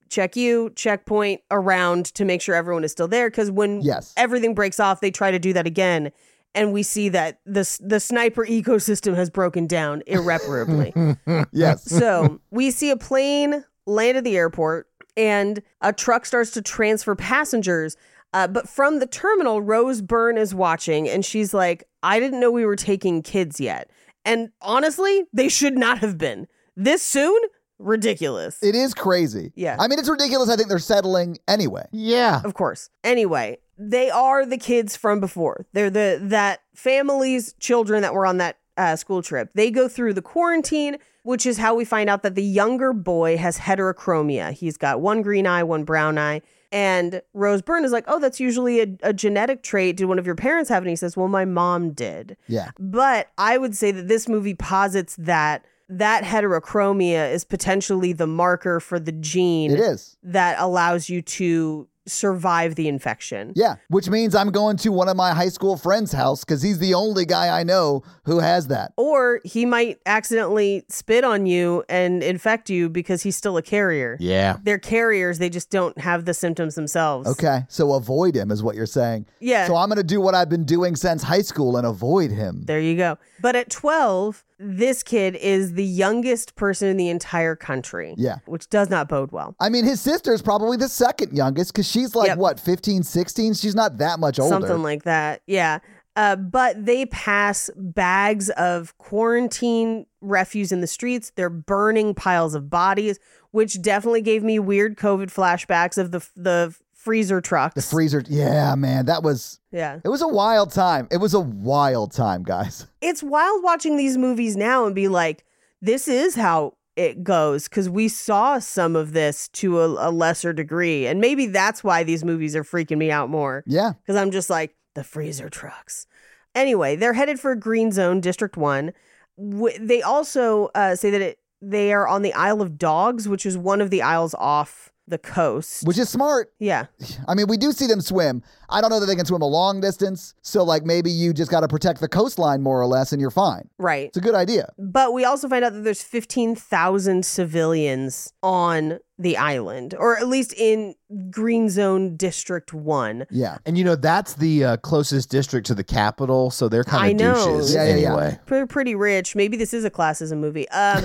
check you, checkpoint around to make sure everyone is still there. Because when everything breaks off, they try to do that again. And we see that the sniper ecosystem has broken down irreparably. Yes. So we see a plane land at the airport and a truck starts to transfer passengers. But from the terminal, Rose Byrne is watching and she's like, I didn't know we were taking kids yet. And honestly, they should not have been. This soon? Ridiculous. It is crazy. Yeah. I mean, it's ridiculous. I think they're settling anyway. Yeah. Of course. Anyway, they are the kids from before. They're that family's children that were on that school trip. They go through the quarantine, which is how we find out that the younger boy has heterochromia. He's got one green eye, one brown eye. And Rose Byrne is like, oh, that's usually a genetic trait. Did one of your parents have it? And he says, well, my mom did. Yeah. But I would say that this movie posits that heterochromia is potentially the marker for the gene It is. that allows you to survive the infection. Yeah, which means I'm going to one of my high school friends' house because he's the only guy I know who has that. Or he might accidentally spit on you and infect you because he's still a carrier. Yeah. They're carriers. They just don't have the symptoms themselves. Okay, so avoid him is what you're saying. Yeah. So I'm going to do what I've been doing since high school and avoid him. There you go. But at 12, this kid is the youngest person in the entire country. Yeah. Which does not bode well. I mean, his sister's probably the second youngest because she's like, what, 15, 16? She's not that much older. Something like that. Yeah. But they pass bags of quarantine refuse in the streets. They're burning piles of bodies, which definitely gave me weird COVID flashbacks of the freezer trucks. The freezer. Yeah, man. That was... Yeah. It was a wild time. It was a wild time, guys. It's wild watching these movies now and be like, this is how it goes, because we saw some of this to a lesser degree. And maybe that's why these movies are freaking me out more. Yeah. Because I'm just like, the freezer trucks. Anyway, they're headed for Green Zone, District 1. They also say that they are on the Isle of Dogs, which is one of the isles off the coast. Which is smart. Yeah. I mean, we do see them swim. I don't know that they can swim a long distance. So, like, maybe you just got to protect the coastline more or less and you're fine. Right. It's a good idea. But we also find out that there's 15,000 civilians on the island, or at least in Green Zone District 1. Yeah. And, that's the closest district to the capital, so they're kind of douches Yeah. anyway. They're pretty rich. Maybe this is a classism movie.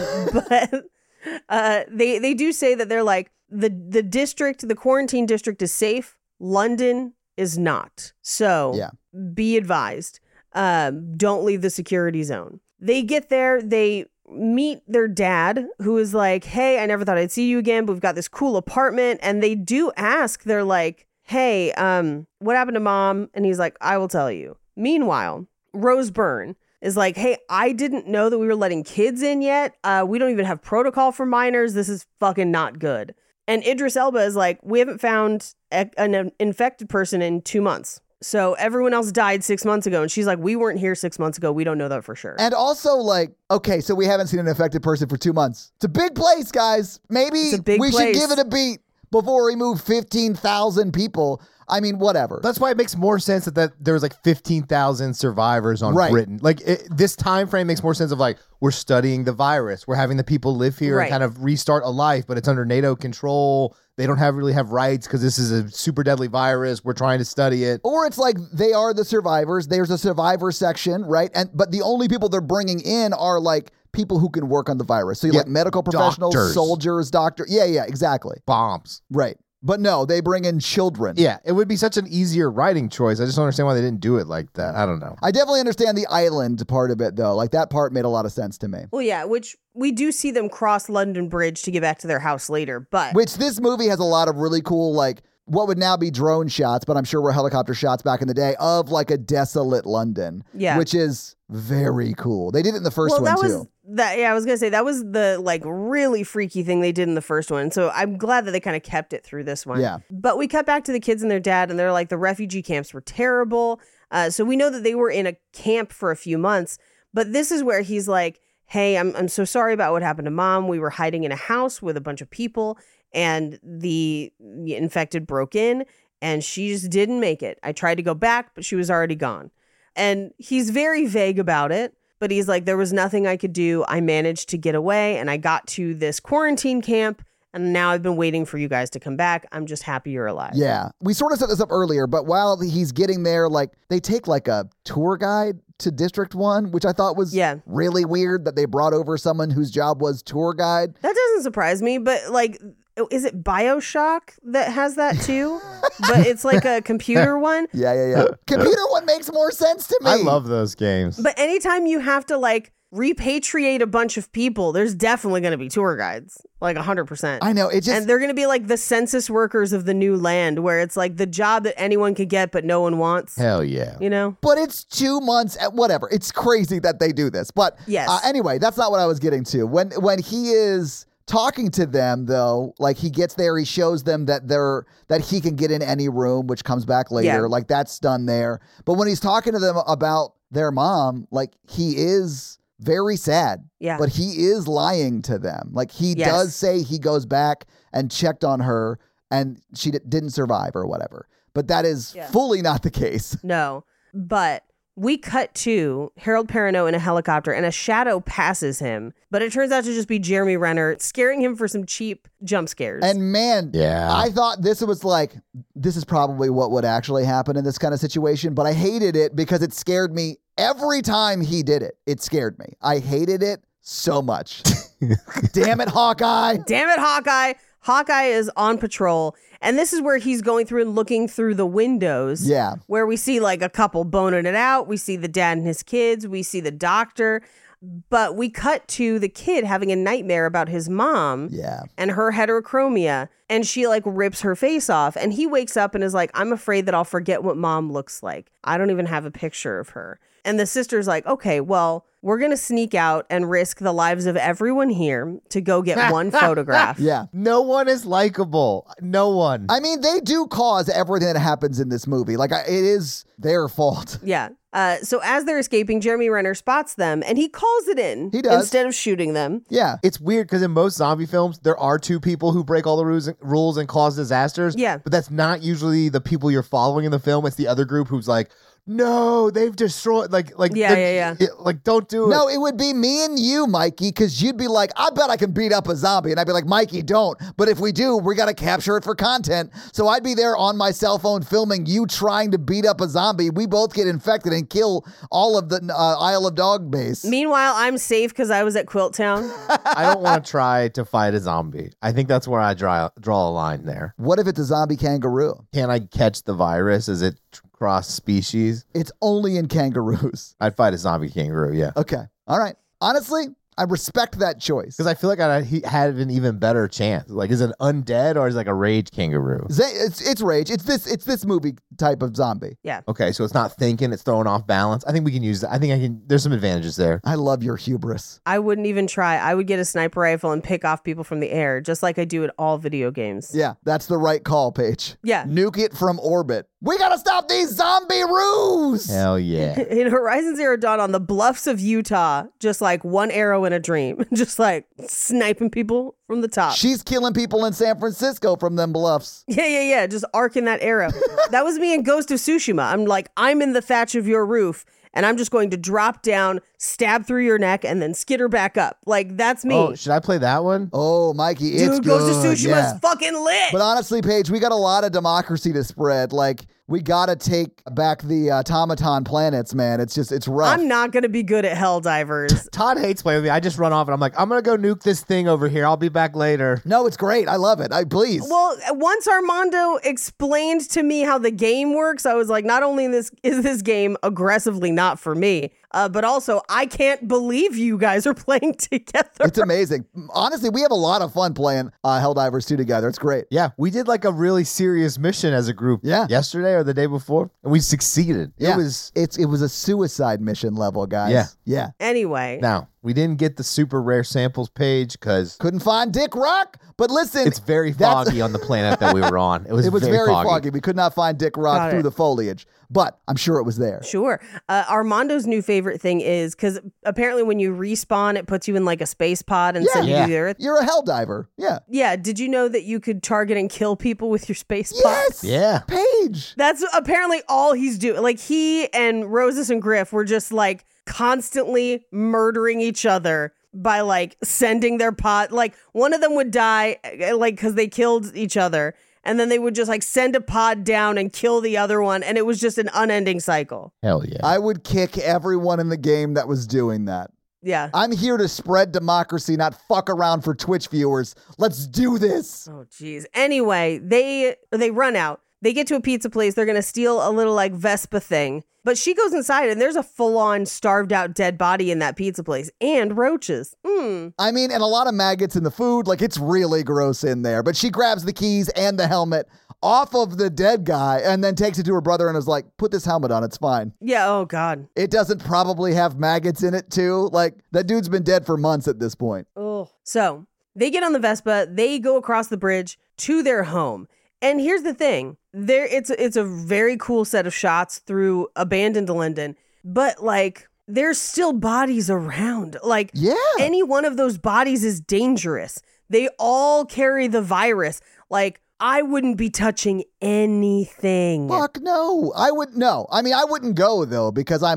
But they do say that they're like, the district, the quarantine district is safe. London is not. So be advised. Don't leave the security zone. They get there. They meet their dad, who is like, hey, I never thought I'd see you again, but we've got this cool apartment. And they do ask, they're like, hey, what happened to mom? And he's like, I will tell you. Meanwhile, Rose Byrne is like, hey, I didn't know that we were letting kids in yet. We don't even have protocol for minors. This is fucking not good. And Idris Elba is like, we haven't found an infected person in 2 months. So everyone else died 6 months ago. And she's like, we weren't here 6 months ago. We don't know that for sure. And also, like, okay, so we haven't seen an infected person for 2 months. It's a big place, guys. Maybe we should give it a beat before we move 15,000 people. I mean, whatever. That's why it makes more sense that there was like 15,000 survivors on Britain. Like this time frame makes more sense of like, we're studying the virus. We're having the people live here and kind of restart a life, but it's under NATO control. They don't really have rights because this is a super deadly virus. We're trying to study it. Or it's like they are the survivors. There's a survivor section, right? But the only people they're bringing in are like people who can work on the virus. So you like medical professionals, soldiers, doctors. Yeah, exactly. Bombs. Right. But no, they bring in children. Yeah, it would be such an easier writing choice. I just don't understand why they didn't do it like that. I don't know. I definitely understand the island part of it, though. Like, that part made a lot of sense to me. Well, yeah, which we do see them cross London Bridge to get back to their house later, but... Which this movie has a lot of really cool, like, what would now be drone shots, but I'm sure were helicopter shots back in the day, of, like, a desolate London. Yeah. Which is very cool. They did it in the first one, too. I was going to say, that was the, like, really freaky thing they did in the first one. So I'm glad that they kind of kept it through this one. Yeah. But we cut back to the kids and their dad, and they're like, the refugee camps were terrible. So we know that they were in a camp for a few months. But this is where he's like, hey, I'm so sorry about what happened to mom. We were hiding in a house with a bunch of people, and the infected broke in, and she just didn't make it. I tried to go back, but she was already gone. And he's very vague about it. But he's like, there was nothing I could do. I managed to get away and I got to this quarantine camp And now I've been waiting for you guys to come back. I'm just happy you're alive. Yeah. We sort of set this up earlier, but while he's getting there, like they take like a tour guide to District 1, which I thought was really weird that they brought over someone whose job was tour guide. That doesn't surprise me, but like, is it BioShock that has that too? But it's like a computer one. Yeah. Computer one makes more sense to me. I love those games. But anytime you have to like repatriate a bunch of people, there's definitely going to be tour guides, like 100%. I know. And they're going to be like the census workers of the new land, where it's like the job that anyone could get, but no one wants. Hell yeah. You know? But it's 2 months, whatever. It's crazy that they do this. But yes. Anyway, that's not what I was getting to. When he is talking to them, though, like he gets there, he shows them that he can get in any room, which comes back later. Yeah. Like that's done there. But when he's talking to them about their mom, like he is very sad. Yeah. But he is lying to them. Like he does say he goes back and checked on her and she didn't survive or whatever. But that is fully not the case. No. But we cut to Harold Perrineau in a helicopter and a shadow passes him, but it turns out to just be Jeremy Renner scaring him for some cheap jump scares. And man, I thought this is probably what would actually happen in this kind of situation, but I hated it because it scared me every time he did it. It scared me. I hated it so much. Damn it, Hawkeye. Damn it, Hawkeye. Hawkeye is on patrol. And this is where he's going through and looking through the windows. Yeah. Where we see like a couple boning it out. We see the dad and his kids. We see the doctor. But we cut to the kid having a nightmare about his mom and her heterochromia. And she like rips her face off. And he wakes up and is like, I'm afraid that I'll forget what mom looks like. I don't even have a picture of her. And the sister's like, okay, well, we're going to sneak out and risk the lives of everyone here to go get one photograph. Yeah. No one is likable. No one. I mean, they do cause everything that happens in this movie. Like, it is their fault. Yeah. So as they're escaping, Jeremy Renner spots them and he calls it in. He does. Instead of shooting them. Yeah. It's weird because in most zombie films, there are two people who break all the rules and cause disasters. Yeah. But that's not usually the people you're following in the film. It's the other group who's like, no, they've destroyed, like, don't do it. No, it would be me and you, Mikey, because you'd be like, I bet I can beat up a zombie. And I'd be like, Mikey, don't. But if we do, we got to capture it for content. So I'd be there on my cell phone filming you trying to beat up a zombie. We both get infected and kill all of the Isle of Dog base. Meanwhile, I'm safe because I was at Quilt Town. I don't want to try to fight a zombie. I think that's where I draw a line there. What if it's a zombie kangaroo? Can I catch the virus? Is it cross species? It's only in kangaroos. I'd fight a zombie kangaroo, yeah. Okay. All right. Honestly, I respect that choice. Because I feel like he had an even better chance. Like, is it undead or is it like a rage kangaroo? It's rage. It's this movie type of zombie. Yeah. Okay, so it's not thinking, it's throwing off balance. I think we can use that. I think there's some advantages there. I love your hubris. I wouldn't even try. I would get a sniper rifle and pick off people from the air, just like I do in all video games. Yeah, that's the right call, Paige. Yeah. Nuke it from orbit. We gotta stop these zombie-roos! Hell yeah. In Horizon Zero Dawn on the bluffs of Utah, just like one arrow in a dream, just like sniping people from the top. She's killing people in San Francisco from them bluffs. Yeah. Just arcing that arrow. That was me in Ghost of Tsushima. I'm like, I'm in the thatch of your roof, and I'm just going to drop down, stab through your neck, and then skitter back up. Like, that's me. Oh, should I play that one? Oh, Mikey, it's Dude, good. Ghost of Tsushima's fucking lit. But honestly, Paige, we got a lot of democracy to spread. Like, we gotta take back the automaton planets, man. It's rough. I'm not going to be good at Helldivers. Todd hates playing with me. I just run off and I'm like, I'm going to go nuke this thing over here. I'll be back later. No, it's great. I love it. Please. Well, once Armando explained to me how the game works, I was like, not only is this game aggressively not for me, but also I can't believe you guys are playing together. It's amazing. Honestly, we have a lot of fun playing Helldivers 2 together. It's great. Yeah, we did like a really serious mission as a group yesterday or the day before, and we succeeded. Yeah. It was a suicide mission level, guys. Yeah. Anyway. Now, we didn't get the super rare samples page because couldn't find Dick Rock. But listen, it's very foggy on the planet that we were on. It was very foggy. We could not find Dick Rock through the foliage, but I'm sure it was there. Sure. Armando's new favorite thing is because apparently when you respawn, it puts you in like a space pod and sends you to the Earth. You're a Helldiver. Yeah. Yeah. Did you know that you could target and kill people with your space pod? Yes. Yeah. Paige. That's apparently all he's doing. Like he and Roses and Griff were just like constantly murdering each other by like sending their pod. Like one of them would die like because they killed each other. And then they would just like send a pod down and kill the other one. And it was just an unending cycle. Hell yeah. I would kick everyone in the game that was doing that. Yeah. I'm here to spread democracy, not fuck around for Twitch viewers. Let's do this. Oh, geez. Anyway, they run out. They get to a pizza place. They're going to steal a little like Vespa thing. But she goes inside and there's a full-on starved out dead body in that pizza place and roaches. I mean, and a lot of maggots in the food. Like, it's really gross in there. But she grabs the keys and the helmet off of the dead guy and then takes it to her brother and is like, put this helmet on. It's fine. Yeah. Oh, God. It doesn't probably have maggots in it, too. Like, that dude's been dead for months at this point. Oh. So they get on the Vespa. They go across the bridge to their home. And here's the thing. It's a very cool set of shots through abandoned Linden. But, like, there's still bodies around. Like, yeah. Any one of those bodies is dangerous. They all carry the virus. Like, I wouldn't be touching anything. Fuck no. I wouldn't go, though, because I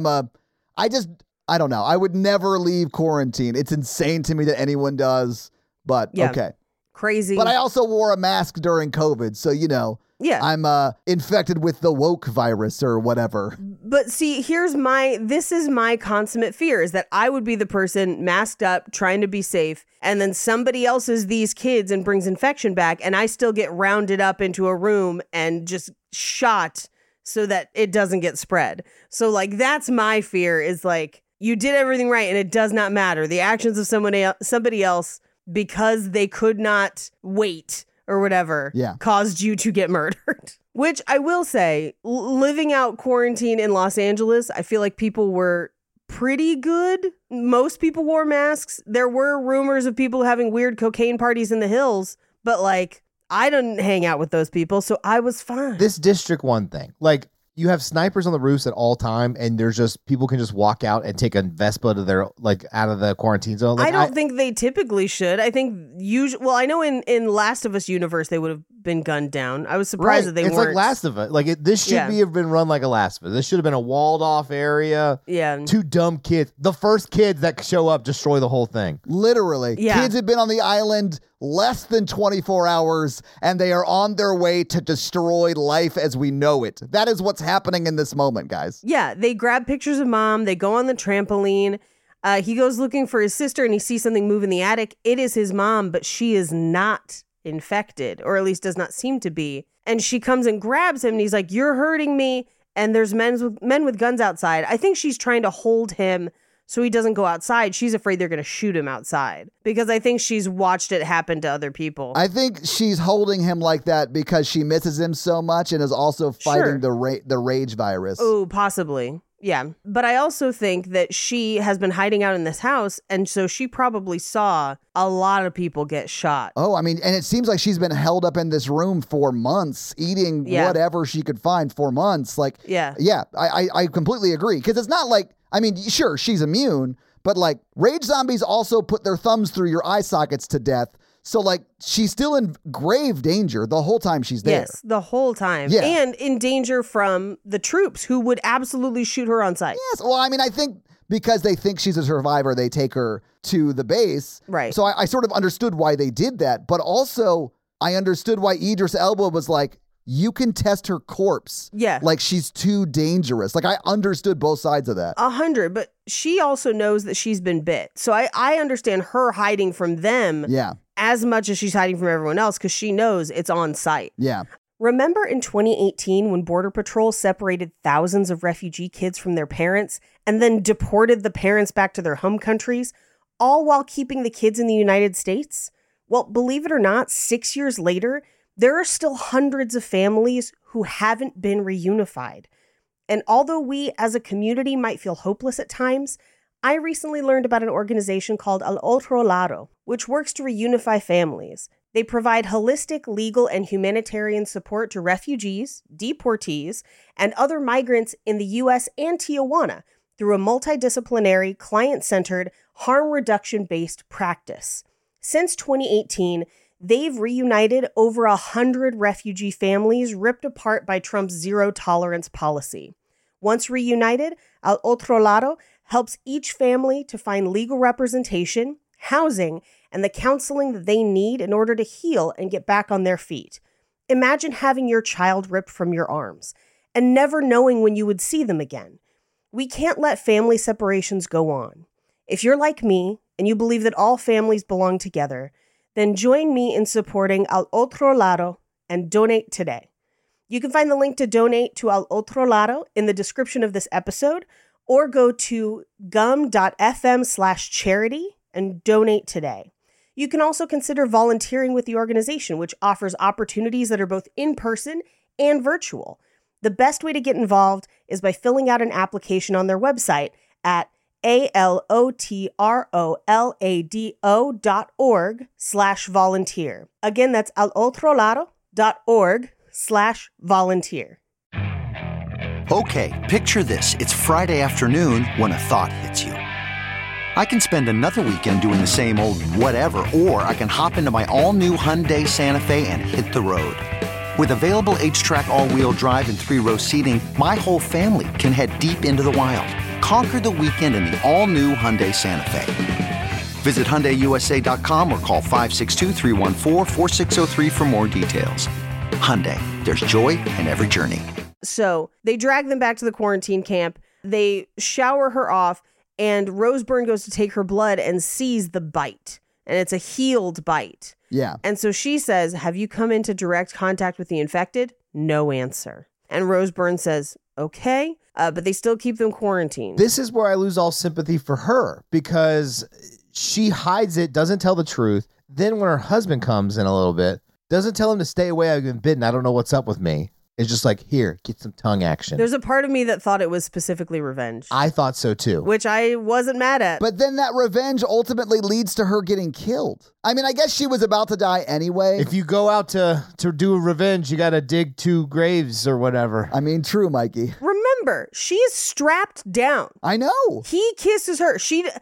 don't know. I would never leave quarantine. It's insane to me that anyone does, but yeah. Okay. Crazy. But I also wore a mask during COVID, so, yeah. I'm infected with the woke virus or whatever. But see, this is my consummate fear, is that I would be the person masked up, trying to be safe, and then somebody else is these kids and brings infection back, and I still get rounded up into a room and just shot so that it doesn't get spread. So, like, that's my fear, is like, you did everything right and it does not matter. The actions of somebody else, because they could not wait or whatever, caused you to get murdered. Which I will say, living out quarantine in Los Angeles, I feel like people were pretty good. Most people wore masks. There were rumors of people having weird cocaine parties in the hills, but like, I didn't hang out with those people, so I was fine. This District 1 thing, like, you have snipers on the roofs at all time, and there's just people can just walk out and take a Vespa to their, like, out of the quarantine zone. Like, I don't think they typically should. I think I know in Last of Us universe they would have been gunned down. I was surprised that they weren't. It's like have been run like a Last of Us. This should have been a walled off area. Yeah. Two dumb kids. The first kids that show up destroy the whole thing. Literally. Yeah. Kids have been on the island less than 24 hours, and they are on their way to destroy life as we know it. That is what's happening in this moment, guys. Yeah, they grab pictures of mom. They go on the trampoline. He goes looking for his sister, and he sees something move in the attic. It is his mom, but she is not infected, or at least does not seem to be. And she comes and grabs him, and he's like, "You're hurting me." And there's men with guns outside. I think she's trying to hold him so he doesn't go outside. She's afraid they're going to shoot him outside, because I think she's watched it happen to other people. I think she's holding him like that because she misses him so much and is also fighting the rage virus. Oh, possibly. Yeah. But I also think that she has been hiding out in this house, and so she probably saw a lot of people get shot. Oh, I mean, and it seems like she's been held up in this room for months, eating whatever she could find for months. Like, yeah, I completely agree. Because it's not like, I mean, sure, she's immune, but like rage zombies also put their thumbs through your eye sockets to death. So like she's still in grave danger the whole time she's there. Yes, the whole time. Yeah. And in danger from the troops who would absolutely shoot her on sight. Yes. Well, I mean, I think because they think she's a survivor, they take her to the base. Right. So I sort of understood why they did that. But also I understood why Idris Elba was like, you can test her corpse. Yeah. Like she's too dangerous. Like I understood both sides of that. 100, but she also knows that she's been bit. So I understand her hiding from them. Yeah. As much as she's hiding from everyone else, because she knows it's on site. Yeah. Remember in 2018 when Border Patrol separated thousands of refugee kids from their parents and then deported the parents back to their home countries, all while keeping the kids in the United States? Well, believe it or not, 6 years later, there are still hundreds of families who haven't been reunified. And although we as a community might feel hopeless at times, I recently learned about an organization called Al Otro Lado, which works to reunify families. They provide holistic, legal, and humanitarian support to refugees, deportees, and other migrants in the U.S. and Tijuana through a multidisciplinary, client-centered, harm reduction-based practice. Since 2018, they've reunited over 100 refugee families ripped apart by Trump's zero-tolerance policy. Once reunited, Al Otro Lado helps each family to find legal representation, housing, and the counseling that they need in order to heal and get back on their feet. Imagine having your child ripped from your arms and never knowing when you would see them again. We can't let family separations go on. If you're like me and you believe that all families belong together, then join me in supporting Al Otro Lado and donate today. You can find the link to donate to Al Otro Lado in the description of this episode, or go to gum.fm/charity and donate today. You can also consider volunteering with the organization, which offers opportunities that are both in person and virtual. The best way to get involved is by filling out an application on their website at alotrolado.org/volunteer. Again, that's alotrolado.org/volunteer. Okay, picture this. It's Friday afternoon when a thought hits you. I can spend another weekend doing the same old whatever, or I can hop into my all-new Hyundai Santa Fe and hit the road. With available H-Track all-wheel drive and 3-row seating, my whole family can head deep into the wild. Conquer the weekend in the all-new Hyundai Santa Fe. Visit HyundaiUSA.com or call 562-314-4603 for more details. Hyundai, there's joy in every journey. So they drag them back to the quarantine camp. They shower her off, and Rose Byrne goes to take her blood and sees the bite. And it's a healed bite. Yeah. And so she says, have you come into direct contact with the infected? No answer. And Rose Byrne says, okay, but they still keep them quarantined. This is where I lose all sympathy for her, because she hides it, doesn't tell the truth. Then when her husband comes in a little bit, doesn't tell him to stay away. I've been bitten. I don't know what's up with me. It's just like, here, get some tongue action. There's a part of me that thought it was specifically revenge. I thought so too. Which I wasn't mad at. But then that revenge ultimately leads to her getting killed. I mean, I guess she was about to die anyway. If you go out to do a revenge, you got to dig 2 graves or whatever. I mean, true, Mikey. Remember, she is strapped down. I know. He kisses her.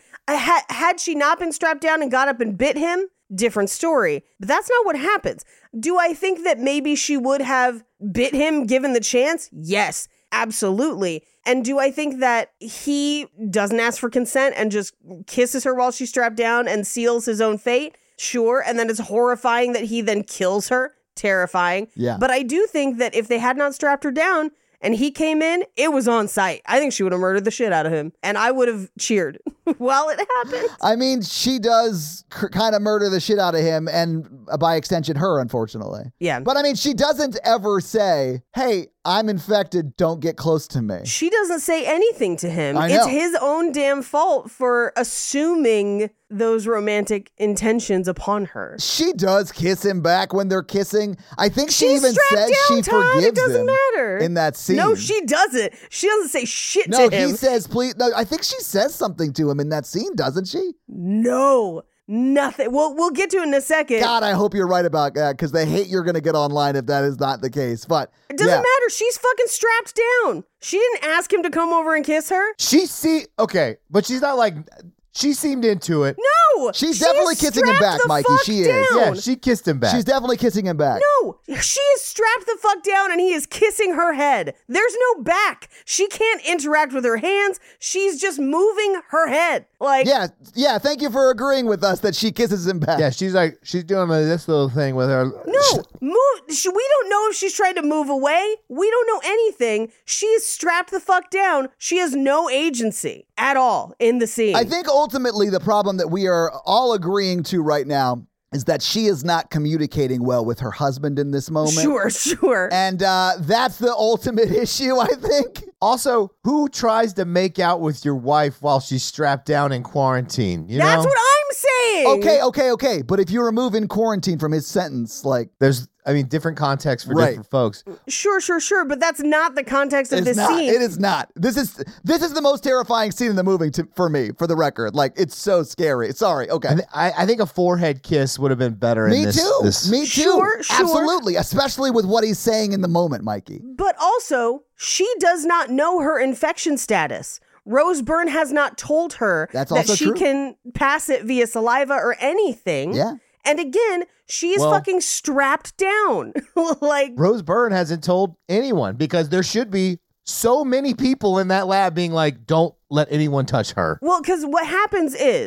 Had she not been strapped down and got up and bit him, different story. But that's not what happens. Do I think that maybe she would have bit him given the chance? Yes, absolutely. And do I think that he doesn't ask for consent and just kisses her while she's strapped down and seals his own fate? Sure. And then it's horrifying that he then kills her. Terrifying. Yeah. But I do think that if they had not strapped her down and he came in, it was on sight. I think she would have murdered the shit out of him. And I would have cheered while it happened. I mean, she does kind of murder the shit out of him, and by extension, her, unfortunately. Yeah. But I mean, she doesn't ever say, hey, I'm infected, don't get close to me. She doesn't say anything to him. I know. It's his own damn fault for assuming those romantic intentions upon her. She does kiss him back when they're kissing. I think she She's even strapped says down, she Todd. forgives It doesn't him matter. in that scene. No, she doesn't. She doesn't say shit No, to him. he says, please. No, I think she says something to him in that scene, doesn't she? No, nothing. We'll get to it in a second. God, I hope you're right about that, because the hate you're going to get online if that is not the case. But It doesn't matter. She's fucking strapped down. She didn't ask him to come over and kiss her. Okay, but she's not like, she seemed into it. No. She's definitely kissing him back, Mikey. She is. Down. Yeah, she kissed him back. She's definitely kissing him back. No, she is strapped the fuck down and he is kissing her head. There's no back. She can't interact with her hands. She's just moving her head. Like, Yeah, thank you for agreeing with us that she kisses him back. Yeah, she's doing this little thing with her. no, move. We don't know if she's trying to move away. We don't know anything. She's strapped the fuck down. She has no agency at all in the scene. I think ultimately the problem that we are all agreeing to right now is that she is not communicating well with her husband in this moment. Sure. And that's the ultimate issue, I think. Also, who tries to make out with your wife while she's strapped down in quarantine? That's what I'm saying. Okay. But if you remove in quarantine from his sentence, like... There's different context for different folks. Sure. But that's not the context of this scene. It is not. This is the most terrifying scene in the movie for me, for the record. Like, it's so scary. Sorry. Okay. I think a forehead kiss would have been better in this. Me too. Sure. Absolutely. Especially with what he's saying in the moment, Mikey. But also, she does not know her infection status. Rose Byrne has not told her that she can pass it via saliva or anything. Yeah. And again, she is fucking strapped down. Like, Rose Byrne hasn't told anyone, because there should be so many people in that lab being like, don't let anyone touch her. well, because what happens is,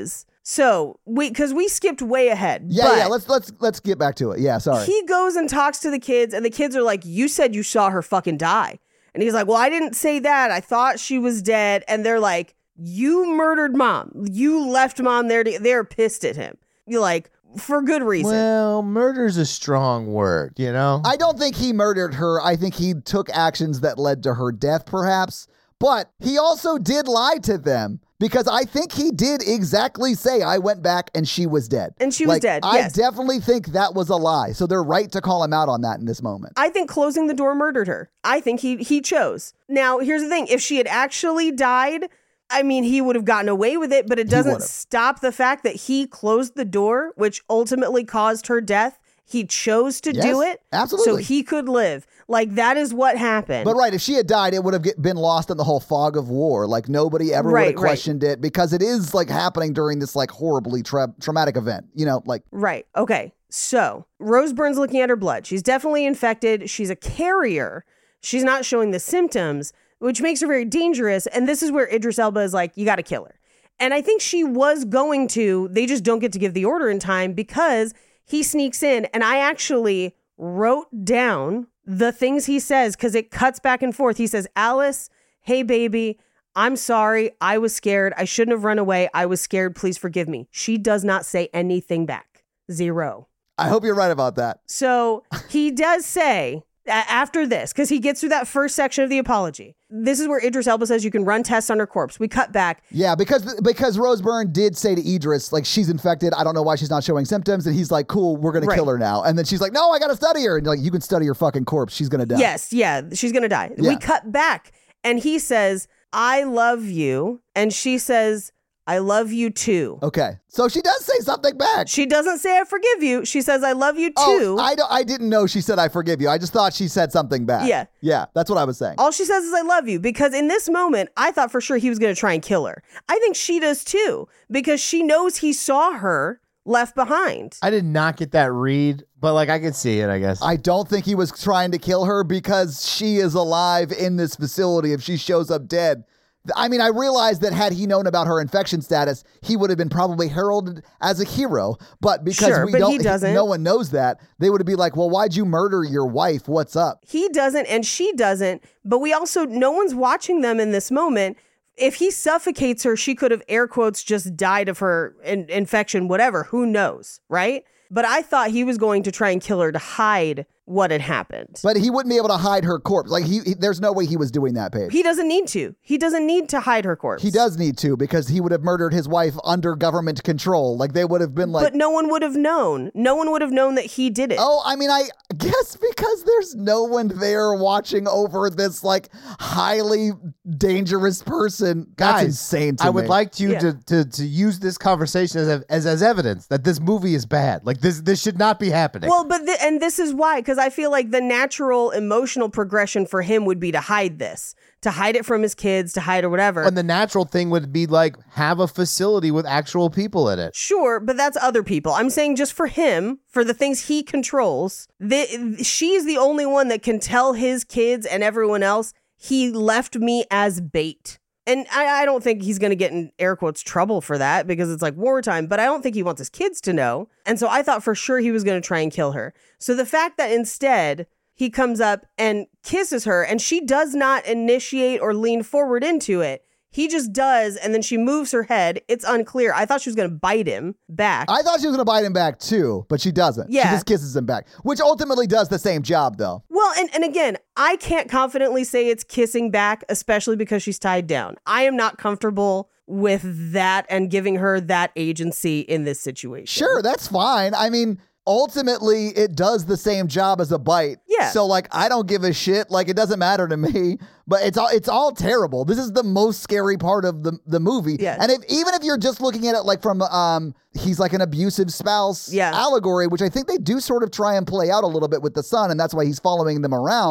So because we skipped way ahead. Yeah, but let's get back to it. Yeah, sorry. he goes and talks to the kids, and the kids are like, "You said you saw her fucking die," and he's like, "Well, I didn't say that. I thought she was dead." And they're like, "You murdered mom. You left mom there." They're pissed at him. You're like, for good reason. Well, murder's a strong word, you know? I don't think he murdered her. I think he took actions that led to her death, perhaps. But he also did lie to them. Because I think he did exactly say, I went back and she was dead. And she was dead, yes. I definitely think that was a lie. So they're right to call him out on that in this moment. I think closing the door murdered her. I think he chose. Now, here's the thing. If she had actually died, I mean, he would have gotten away with it, but it doesn't stop the fact that he closed the door, which ultimately caused her death. He chose to do it. Absolutely. So he could live. Like, that is what happened. But right, if she had died, it would have been lost in the whole fog of war. Like, nobody ever would have questioned it because it is, like, happening during this, like, horribly traumatic event. You know, like... Right. Okay. So, Rose Byrne's looking at her blood. She's definitely infected. She's a carrier. She's not showing the symptoms, which makes her very dangerous. And this is where Idris Elba is like, you got to kill her. And I think she was going to. They just don't get to give the order in time because he sneaks in. And I actually wrote down the things he says because it cuts back and forth. He says, Alice, hey, baby, I'm sorry. I was scared. I shouldn't have run away. I was scared. Please forgive me. She does not say anything back. Zero. I hope you're right about that. So he does say after this, because he gets through that first section of the apology. This is where Idris Elba says you can run tests on her corpse. We cut back. Yeah, because Rose Byrne did say to Idris, like, she's infected. I don't know why she's not showing symptoms. And he's like, cool, we're going to kill her now. And then she's like, no, I got to study her. And like, you can study her fucking corpse. She's going to die. Yes, yeah, she's going to die. Yeah. We cut back and he says, I love you. And she says, I love you too. Okay. So she does say something back. She doesn't say I forgive you. She says I love you too. Oh, I didn't know she said I forgive you. I just thought she said something back. Yeah. Yeah, that's what I was saying. All she says is I love you because in this moment, I thought for sure he was going to try and kill her. I think she does too because she knows he saw her left behind. I did not get that read, but like I could see it, I guess. I don't think he was trying to kill her because she is alive in this facility if she shows up dead. I mean, I realized that had he known about her infection status, he would have been probably heralded as a hero. But because he doesn't. No one knows that, they would be like, well, why'd you murder your wife? What's up? He doesn't and she doesn't. But we also, no one's watching them in this moment. If he suffocates her, she could have, air quotes, just died of her infection, whatever. Who knows, right? But I thought he was going to try and kill her to hide what had happened. But he wouldn't be able to hide her corpse. Like, there's no way he was doing that, Paige. He doesn't need to. He doesn't need to hide her corpse. He does need to because he would have murdered his wife under government control. Like, they would have been like... But no one would have known. No one would have known that he did it. Oh, I mean, I guess because there's no one there watching over this, like, highly dangerous person. That's Guys, insane to me. I would like you to use this conversation as evidence that this movie is bad. Like, this should not be happening. Well, but and this is why, because I feel like the natural emotional progression for him would be to hide this, to hide it from his kids, to hide or whatever. And the natural thing would be like have a facility with actual people in it. Sure, but that's other people. I'm saying just for him, for the things he controls, she's the only one that can tell his kids and everyone else, he left me as bait. And I don't think he's going to get in air quotes trouble for that because it's like wartime, but I don't think he wants his kids to know. And so I thought for sure he was going to try and kill her. So the fact that instead he comes up and kisses her and she does not initiate or lean forward into it. He just does, and then she moves her head. It's unclear. I thought she was going to bite him back. I thought she was going to bite him back too, but she doesn't. Yeah. She just kisses him back, which ultimately does the same job though. Well, and again, I can't confidently say it's kissing back, especially because she's tied down. I am not comfortable with that and giving her that agency in this situation. Sure, that's fine. I mean, ultimately, it does the same job as a bite. Yeah. So, like, I don't give a shit. Like, it doesn't matter to me. But it's all terrible. This is the most scary part of the movie. Yeah. And even if you're just looking at it like from he's like an abusive spouse allegory, which I think they do sort of try and play out a little bit with the son, and that's why he's following them around.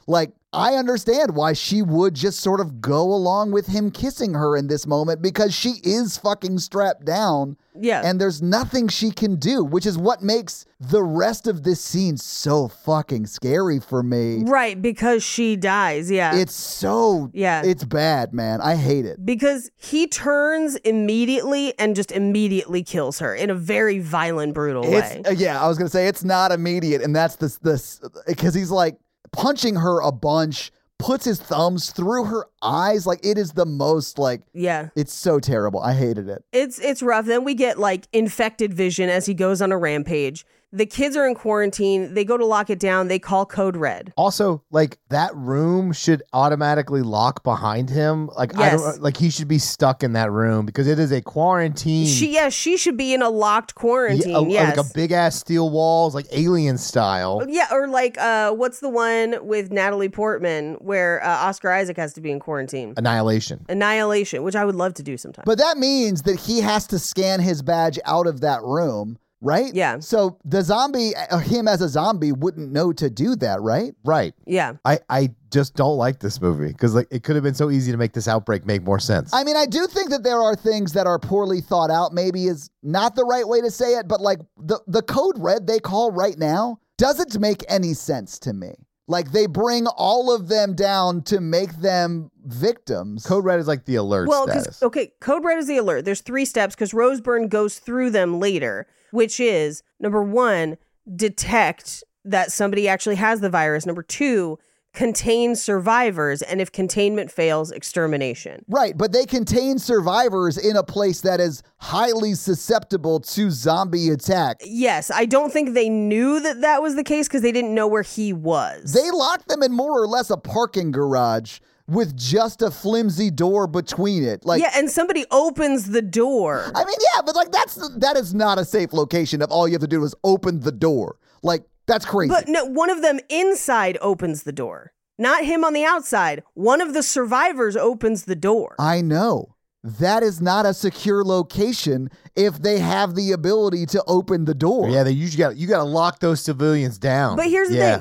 Like, I understand why she would just sort of go along with him kissing her in this moment because she is fucking strapped down. Yeah. And there's nothing she can do, which is what makes the rest of this scene so fucking scary for me. Right, because she dies. Yeah. It's bad, man. I hate it. Because he turns immediately and just immediately kills her in a very violent, brutal way. Yeah, I was going to say it's not immediate. And that's this because he's like punching her a bunch, puts his thumbs through her eyes. Like, it is the most it's so terrible. I hated it. It's rough. Then we get like infected Vision as he goes on a rampage. The kids are in quarantine. They go to lock it down. They call Code Red. Also, like, that room should automatically lock behind him. Like, Yes. he should be stuck in that room because it is a quarantine. She should be in a locked quarantine. Yes. Like a big ass steel walls, like Alien style. Yeah, or like what's the one with Natalie Portman where Oscar Isaac has to be in quarantine? Annihilation, which I would love to do sometime. But that means that he has to scan his badge out of that room, right? Yeah. So the zombie, him as a zombie, wouldn't know to do that, right? Right. Yeah. I just don't like this movie because like it could have been so easy to make this outbreak make more sense. I mean, I do think that there are things that are poorly thought out, maybe is not the right way to say it, but like the Code Red they call right now doesn't make any sense to me. Like, they bring all of them down to make them victims. Code Red is like the alert status. Code Red is the alert. There's 3 steps because Rose Byrne goes through them later, which is, number 1, detect that somebody actually has the virus. Number 2, contain survivors. And if containment fails, extermination. Right, but they contain survivors in a place that is highly susceptible to zombie attack. Yes, I don't think they knew that was the case because they didn't know where he was. They locked them in more or less a parking garage with just a flimsy door between it. Like, yeah, and somebody opens the door. I mean, yeah, but like that is not a safe location if all you have to do is open the door. Like, that's crazy. But no, one of them inside opens the door. Not him on the outside. One of the survivors opens the door. I know. That is not a secure location if they have the ability to open the door. Yeah, you got to lock those civilians down. But here's the thing.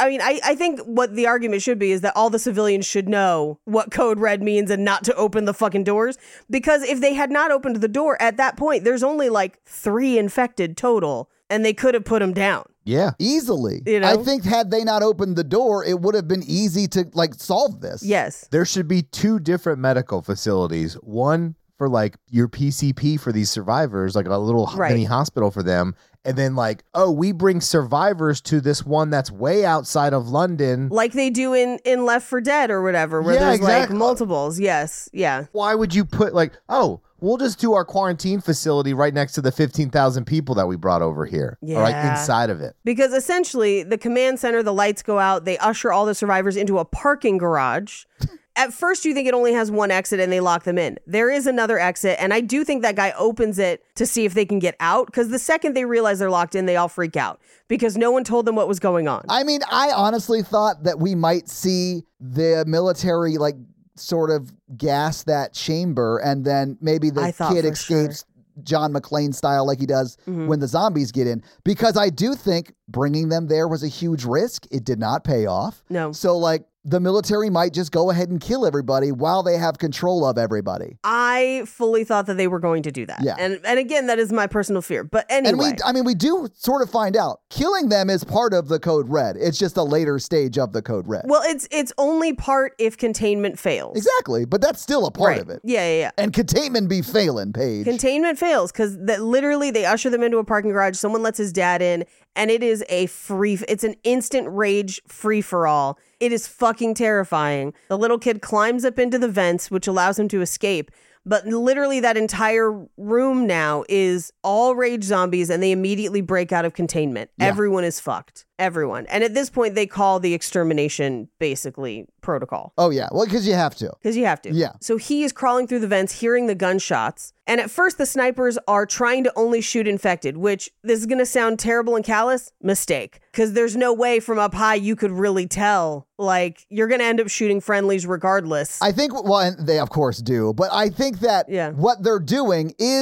I think what the argument should be is that all the civilians should know what Code Red means and not to open the fucking doors. Because if they had not opened the door at that point, there's only like 3 infected total, and they could have put them down. Yeah. Easily. You know? I think had they not opened the door, it would have been easy to like solve this. Yes. There should be 2 different medical facilities. One for like your PCP for these survivors, like a little mini hospital for them. And then like, oh, we bring survivors to this one that's way outside of London. Like they do in Left 4 Dead or whatever, where there's like multiples. Yes. Yeah. Why would you put like, oh, we'll just do our quarantine facility right next to the 15,000 people that we brought over here. Yeah. Or like inside of it. Because essentially the command center, the lights go out, they usher all the survivors into a parking garage. At first you think it only has 1 exit and they lock them in. There is another exit, and I do think that guy opens it to see if they can get out, because the second they realize they're locked in, they all freak out because no one told them what was going on. I mean, I honestly thought that we might see the military like sort of gas that chamber, and then maybe the kid escapes John McClane style like he does when the zombies get in, because I do think bringing them there was a huge risk. It did not pay off. No. So like the military might just go ahead and kill everybody while they have control of everybody. I fully thought that they were going to do that. Yeah. And again, that is my personal fear. But anyway. And we do sort of find out killing them is part of the Code Red. It's just a later stage of the Code Red. Well, it's only part if containment fails. Exactly. But that's still a part of it. Yeah. And containment be failing, Paige. Containment fails because literally they usher them into a parking garage. Someone lets his dad in, and it is it's an instant rage free-for-all. It is fucking terrifying. The little kid climbs up into the vents, which allows him to escape. But literally that entire room now is all rage zombies, and they immediately break out of containment. Yeah. Everyone is fucked. Everyone. And at this point, they call the extermination, basically, protocol. Oh, yeah. Well, because you have to. Yeah. So he is crawling through the vents, hearing the gunshots. And at first, the snipers are trying to only shoot infected, which, this is going to sound terrible and callous. Mistake. Because there's no way from up high you could really tell. Like, you're going to end up shooting friendlies regardless. I think, well, and they of course do, but I think that what they're doing is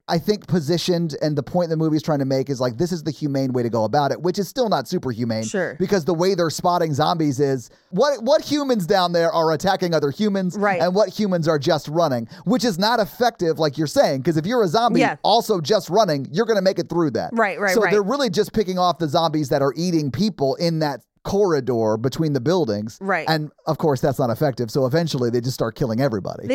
I think, positioned, and the point the movie's trying to make is like, this is the humane way to go about it, which is still not super humane. Sure. Because the way they're spotting zombies is what humans down there are attacking other humans, right, and what humans are just running, which is not effective, like you're saying, because if you're a zombie also just running, you're going to make it through that. Right. So they're really just picking off the zombies that are eating people in that corridor between the buildings. Right. And of course, that's not effective. So eventually they just start killing everybody.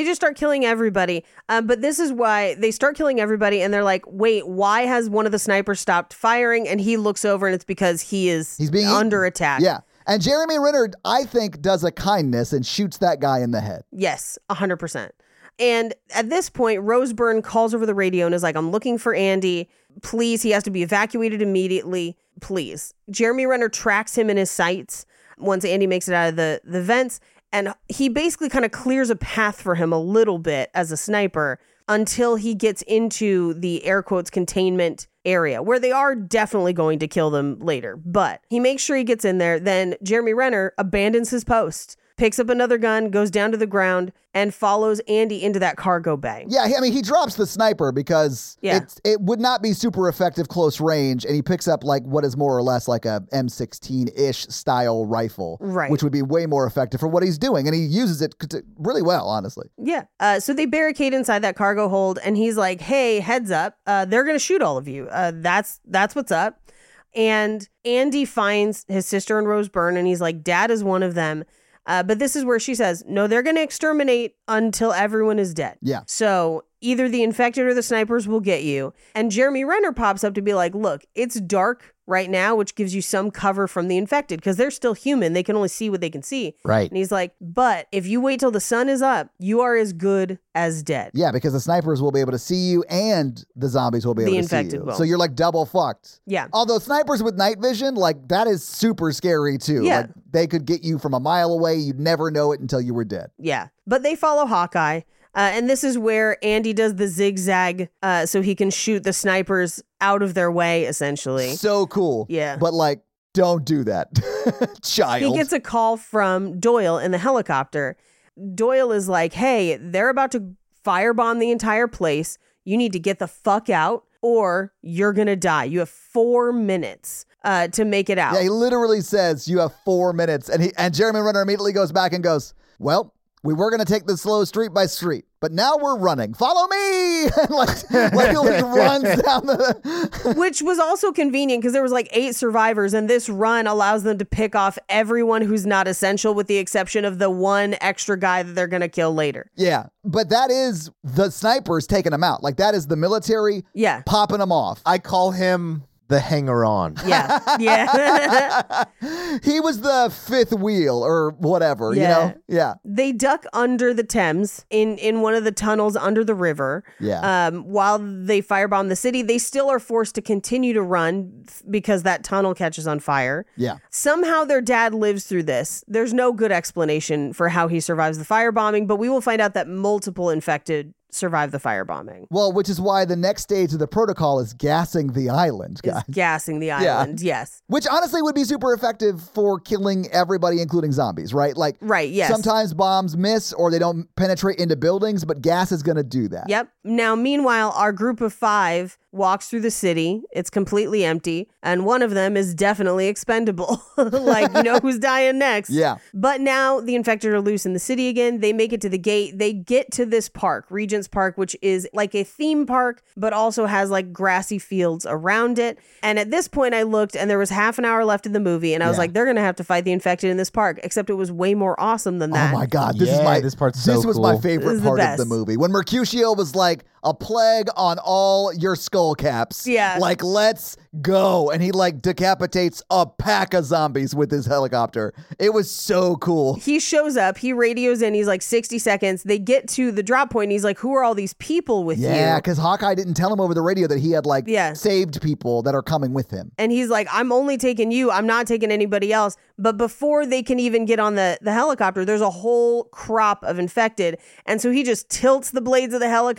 But this is why they start killing everybody. And they're like, wait, why has one of the snipers stopped firing? And he looks over and it's because he's being under attack. Yeah. And Jeremy Renner, I think, does a kindness and shoots that guy in the head. Yes, 100%. And at this point, Rose Byrne calls over the radio and is like, I'm looking for Andy. Please, he has to be evacuated immediately. Please. Jeremy Renner tracks him in his sights once Andy makes it out of the vents. And he basically kind of clears a path for him a little bit as a sniper until he gets into the air quotes containment area where they are definitely going to kill them later. But he makes sure he gets in there. Then Jeremy Renner abandons his post, picks up another gun, goes down to the ground, and follows Andy into that cargo bay. Yeah, I mean, he drops the sniper because it would not be super effective close range, and he picks up like what is more or less like a M16-ish style rifle, right, which would be way more effective for what he's doing, and he uses it really well, honestly. Yeah. So they barricade inside that cargo hold, and he's like, hey, heads up, they're going to shoot all of you. That's what's up. And Andy finds his sister and Rose Byrne, and he's like, Dad is one of them. But this is where she says, no, they're going to exterminate until everyone is dead. Yeah. So either the infected or the snipers will get you. And Jeremy Renner pops up to be like, look, it's dark right now, which gives you some cover from the infected because they're still human. They can only see what they can see. Right. And he's like, but if you wait till the sun is up, you are as good as dead. Yeah, because the snipers will be able to see you and the zombies will be able to see you. Will. So you're like double fucked. Yeah. Although snipers with night vision, like that is super scary too. Yeah. Like they could get you from a mile away. You'd never know it until you were dead. Yeah. But they follow Hawkeye. And this is where Andy does the zigzag so he can shoot the snipers out of their way, essentially. So cool. Yeah. But like, don't do that, child. He gets a call from Doyle in the helicopter. Doyle is like, hey, they're about to firebomb the entire place. You need to get the fuck out or you're going to die. You have 4 minutes to make it out. Yeah, he literally says you have 4 minutes. And Jeremy Renner immediately goes back and goes, well, we were going to take this slow street by street, but now we're running. Follow me! And like he runs down the... Which was also convenient because there was like 8 survivors, and this run allows them to pick off everyone who's not essential with the exception of the one extra guy that they're going to kill later. Yeah, but that is the snipers taking them out. Like that is the military popping them off. I call him... the hanger-on. Yeah. Yeah. He was the fifth wheel or whatever, you know? Yeah. They duck under the Thames in one of the tunnels under the river. Yeah. While they firebomb the city, they still are forced to continue to run because that tunnel catches on fire. Yeah. Somehow their dad lives through this. There's no good explanation for how he survives the firebombing, but we will find out that multiple infected survive the firebombing. Well, which is why the next stage of the protocol is gassing the island, guys. Gassing the island, yes. Which honestly would be super effective for killing everybody, including zombies, right? Like, right, yes. Sometimes bombs miss or they don't penetrate into buildings, but gas is going to do that. Yep. Now, meanwhile, our group of 5 walks through the city. It's completely empty. And one of them is definitely expendable. Like, you know who's dying next. Yeah. But now the infected are loose in the city again. They make it to the gate. They get to this park, Regent's Park, which is like a theme park, but also has like grassy fields around it. And at this point I looked and there was half an hour left in the movie. And I was like, they're going to have to fight the infected in this park, except it was way more awesome than that. Oh my God. This part's so This was cool. my favorite part of the movie. When Mercutio was like, a plague on all your skull caps. Yeah. Like, let's go. And he like decapitates a pack of zombies with his helicopter. It was so cool. He shows up, he radios in, he's like 60 seconds. They get to the drop point and he's like, who are all these people with you? Yeah, because Hawkeye didn't tell him over the radio that he had like saved people that are coming with him. And he's like, I'm only taking you. I'm not taking anybody else. But before they can even get on the helicopter, there's a whole crop of infected. And so he just tilts the blades of the helicopter and just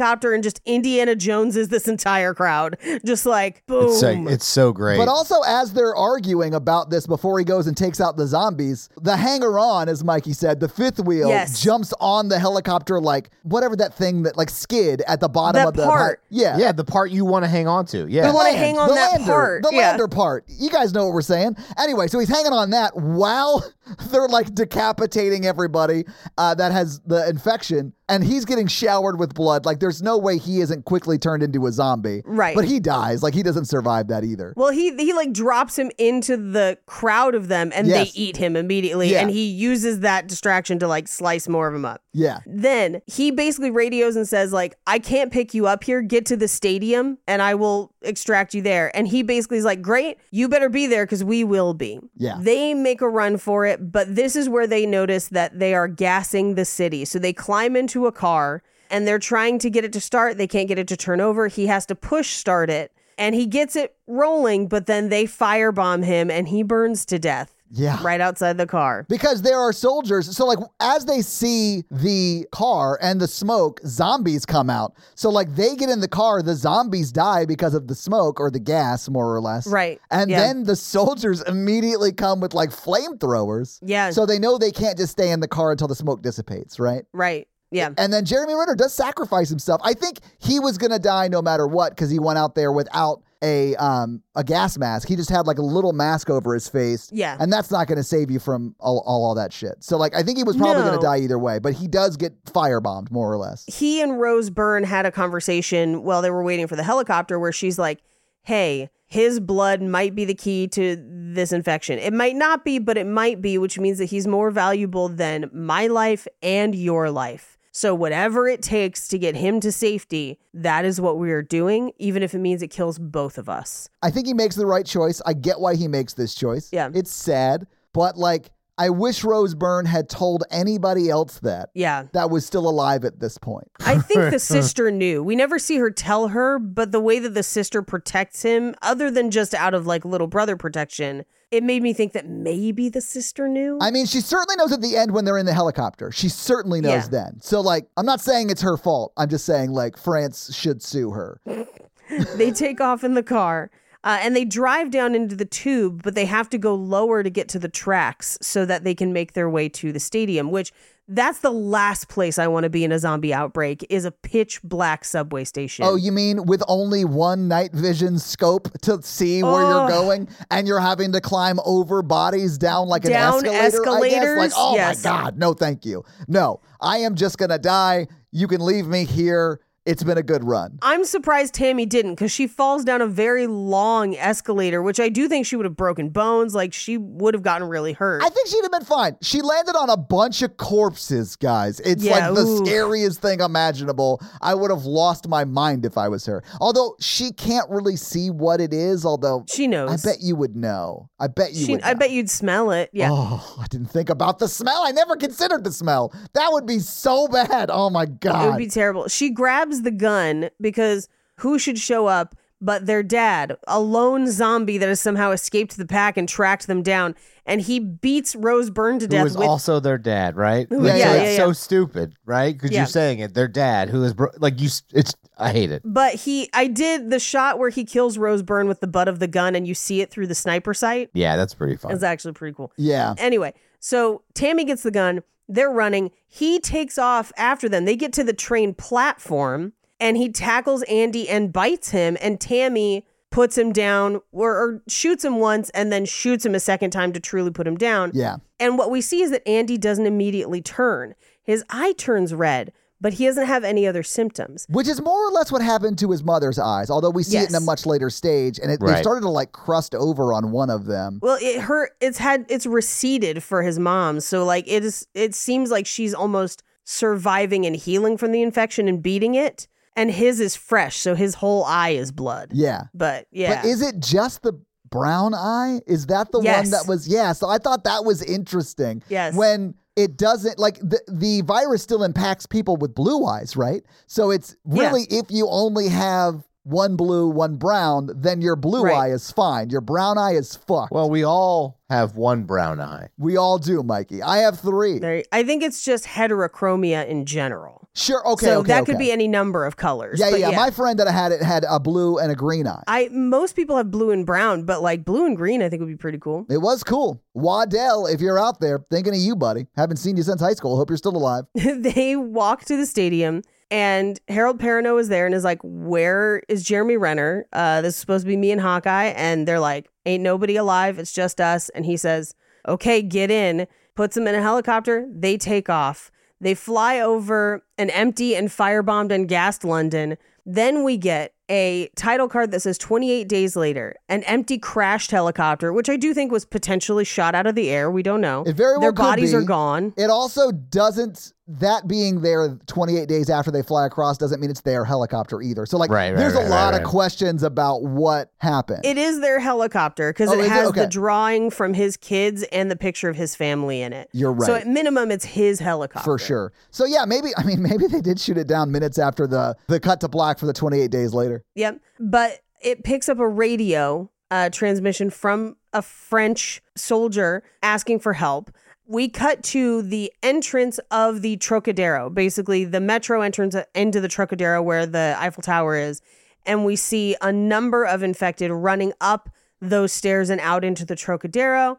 just Indiana Joneses this entire crowd. Just like, boom. It's so great. But also, as they're arguing about this before he goes and takes out the zombies, the hanger-on, as Mikey said, the fifth wheel, Yes. jumps on the helicopter, like whatever that thing that like skid at the bottom That of the part. Yeah, the part you want to hang on to. Yeah. The wanna land, hang on the that lander, part. The Yeah. lander part. You guys know what we're saying. Anyway, so he's hanging on that while they're like decapitating everybody that has the infection, and he's getting showered with blood. Like, there's no way he isn't quickly turned into a zombie. Right. But he dies. Like, he doesn't survive that either. Well, he like drops him into the crowd of them and Yes. they eat him immediately. Yeah. And he uses that distraction to like slice more of him up. Yeah. Then he basically radios and says like, I can't pick you up here. Get to the stadium and I will extract you there. And he basically is like, great, you better be there because we will be. Yeah. They make a run for it, but this is where they notice that they are gassing the city. So they climb into a car and they're trying to get it to start. They can't get it to turn over. He has to push start it and he gets it rolling, but then they firebomb him and he burns to death. Yeah. Right outside the car. Because there are soldiers. So, like, as they see the car and the smoke, zombies come out. So, like, they get in the car, the zombies die because of the smoke or the gas, more or less. Right. And Yeah. then the soldiers immediately come with, like, flamethrowers. Yeah. So they know they can't just stay in the car until the smoke dissipates, right? Right. Yeah. And then Jeremy Renner does sacrifice himself. I think he was going to die no matter what because he went out there without a gas mask. He just had like a little mask over his face. Yeah. And that's not going to save you from all that shit. So like I think he was probably going to die either way, but he does get firebombed more or less. He and Rose Byrne had a conversation while they were waiting for the helicopter where she's like, hey, his blood might be the key to this infection. It might not be, but it might be, which means that he's more valuable than my life and your life. So whatever it takes to get him to safety, that is what we are doing, even if it means it kills both of us. I think he makes the right choice. I get why he makes this choice. Yeah. It's sad, but like I wish Rose Byrne had told anybody else that was still alive at this point. I think the sister knew. We never see her tell her, but the way that the sister protects him, other than just out of like little brother protection, it made me think that maybe the sister knew. I mean, she certainly knows at the end when they're in the helicopter. She certainly knows then. So like, I'm not saying it's her fault. I'm just saying like France should sue her. They take off in the car. And they drive down into the tube, but they have to go lower to get to the tracks so that they can make their way to the stadium, which that's the last place I want to be in a zombie outbreak is a pitch black subway station. Oh, you mean with only one night vision scope to see where you're going and you're having to climb over bodies down like an escalator, I guess? Like, oh my God, no, thank you. No, I am just going to die. You can leave me here. It's been a good run. I'm surprised Tammy didn't because she falls down a very long escalator, which I do think she would have broken bones. Like she would have gotten really hurt. I think she'd have been fine. She landed on a bunch of corpses, guys. It's like the scariest thing imaginable. I would have lost my mind if I was her. Although she can't really see what it is, although she knows. I bet you would know. I bet you would know. I bet you'd smell it. Yeah. Oh, I didn't think about the smell. I never considered the smell. That would be so bad. Oh my God. It would be terrible. She grabs the gun because who should show up but their dad, a lone zombie that has somehow escaped the pack and tracked them down. And he beats Rose Byrne to death. Who is also their dad, right? Yeah. So stupid, right? Because you're saying it. Their dad, who is I hate it. But I did the shot where he kills Rose Byrne with the butt of the gun and you see it through the sniper sight. Yeah, that's pretty fun. It's actually pretty cool. Yeah. Anyway, so Tammy gets the gun. They're running. He takes off after them. They get to the train platform and he tackles Andy and bites him. And Tammy puts him down or shoots him once and then shoots him a second time to truly put him down. Yeah. And what we see is that Andy doesn't immediately turn. His eye turns red, but he doesn't have any other symptoms. Which is more or less what happened to his mother's eyes, although we see it in a much later stage, and they started to like crust over on one of them. Well, it's receded for his mom, so like it seems like she's almost surviving and healing from the infection and beating it, and his is fresh, so his whole eye is blood. Yeah. But yeah. But is it just the brown eye? Is that the one that was, so I thought that was interesting. Yes. When it doesn't, like the virus still impacts people with blue eyes, right? So it's really if you only have one blue, one brown, then your blue Right. eye is fine. Your brown eye is fucked. Well, we all have one brown eye. We all do, Mikey. I have 3. I think it's just heterochromia in general. Sure, okay, So okay, that okay. could be any number of colors. Yeah, but yeah. My friend that I had a blue and a green eye. Most people have blue and brown, but like blue and green, I think would be pretty cool. It was cool. Waddell, if you're out there, thinking of you, buddy. Haven't seen you since high school. Hope you're still alive. They walk to the stadium, and Harold Perrineau is there and is like, "Where is Jeremy Renner? This is supposed to be me and Hawkeye." And they're like, "Ain't nobody alive. It's just us." And he says, "Okay, get in." Puts them in a helicopter. They take off. They fly over an empty and firebombed and gassed London. Then we get a title card that says 28 days later, an empty crashed helicopter, which I do think was potentially shot out of the air. We don't know. It very well Their could bodies be. are gone. It also doesn't, that being there 28 days after they fly across doesn't mean it's their helicopter either. So like, there's a lot of questions about what happened. It is their helicopter because Oh, it is it? has Okay. the drawing from his kids and the picture of his family in it. You're right. So at minimum, it's his helicopter. For sure. So yeah, maybe they did shoot it down minutes after the cut to black for the 28 days later. Yep. But it picks up a radio transmission from a French soldier asking for help. We cut to the entrance of the Trocadero, basically the metro entrance into the Trocadero where the Eiffel Tower is. And we see a number of infected running up those stairs and out into the Trocadero.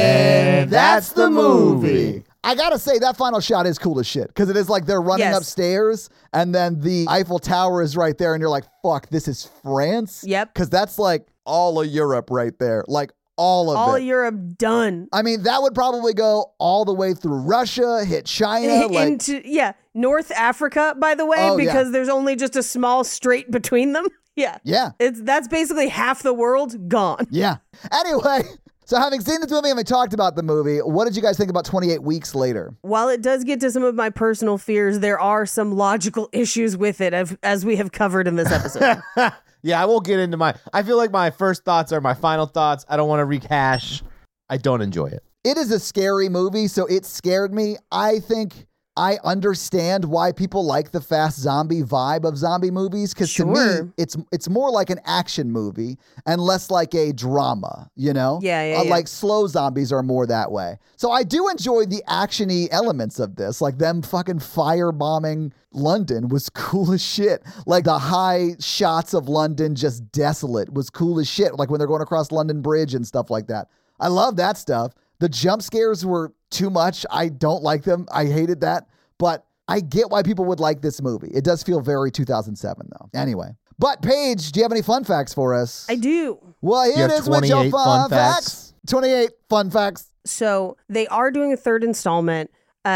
And that's the movie. I gotta say, that final shot is cool as shit because it is like they're running Yes. upstairs and then the Eiffel Tower is right there and you're like, fuck, this is France? Yep. Because that's like all of Europe right there. Like all of All it. Europe done. I mean, that would probably go all the way through Russia, hit China. Like, Into North Africa, by the way, Oh, yeah. because there's only just a small strait between them. Yeah. yeah. That's basically half the world gone. Yeah. Anyway, so having seen this movie and we talked about the movie, what did you guys think about 28 weeks later? While it does get to some of my personal fears, there are some logical issues with it, as we have covered in this episode. Yeah, I won't get into I feel like my first thoughts are my final thoughts. I don't want to rehash. I don't enjoy it. It is a scary movie, so it scared me. I think I understand why people like the fast zombie vibe of zombie movies, because to me, Sure. it's more like an action movie and less like a drama, you know? Yeah. Like slow zombies are more that way. So I do enjoy the action-y elements of this, like them fucking firebombing London was cool as shit. Like the high shots of London just desolate was cool as shit, like when they're going across London Bridge and stuff like that. I love that stuff. The jump scares were too much. I don't like them. I hated that. But I get why people would like this movie. It does feel very 2007, though. Anyway. But, Paige, do you have any fun facts for us? I do. Well, here You it have is with your 28 fun fun facts. 28 fun facts. So they are doing a third installment.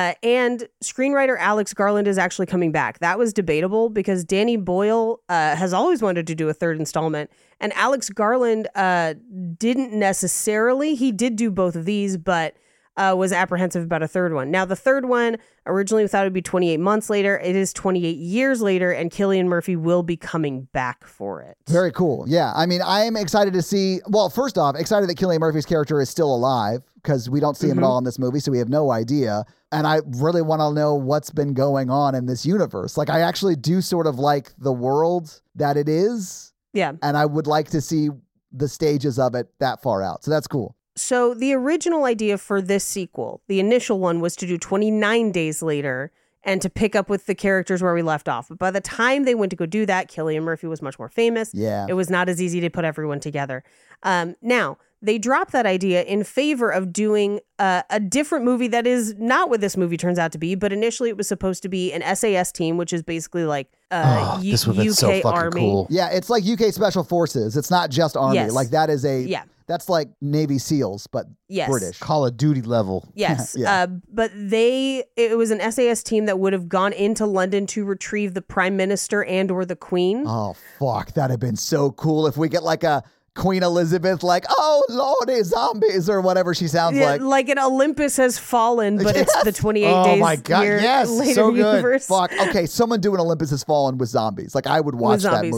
And screenwriter Alex Garland is actually coming back. That was debatable because Danny Boyle has always wanted to do a third installment. And Alex Garland didn't necessarily. He did do both of these, but was apprehensive about a third one. Now, the third one, originally we thought it would be 28 months later. It is 28 years later, and Cillian Murphy will be coming back for it. Very cool. Yeah. I mean, I am excited to see, well, first off, excited that Cillian Murphy's character is still alive because we don't see him at all in this movie, so we have no idea. And I really want to know what's been going on in this universe. Like, I actually do sort of like the world that it is, Yeah. and I would like to see the stages of it that far out. So that's cool. So the original idea for this sequel, the initial one, was to do 29 days later and to pick up with the characters where we left off. But by the time they went to go do that, Cillian Murphy was much more famous. Yeah. It was not as easy to put everyone together. Now, they dropped that idea in favor of doing a different movie that is not what this movie turns out to be, but initially it was supposed to be an SAS team, which is basically like This would have been UK so fucking Army. cool. Yeah, it's like UK Special Forces. It's not just Army. Yes. Like, that is Yeah. that's like Navy SEALs, but Yes. British. Call of Duty level. Yes. Yeah. But it was an SAS team that would have gone into London to retrieve the Prime Minister and or the Queen. Oh, fuck. That'd have been so cool if we get like a Queen Elizabeth, like, oh, lordy, zombies, or whatever she sounds Yeah, like. like an Olympus has fallen, but it's the 28 Oh days my God, year yes, later so good. universe. Fuck. Okay, someone doing Olympus Has Fallen with zombies. Like, I would watch that zombies. movie.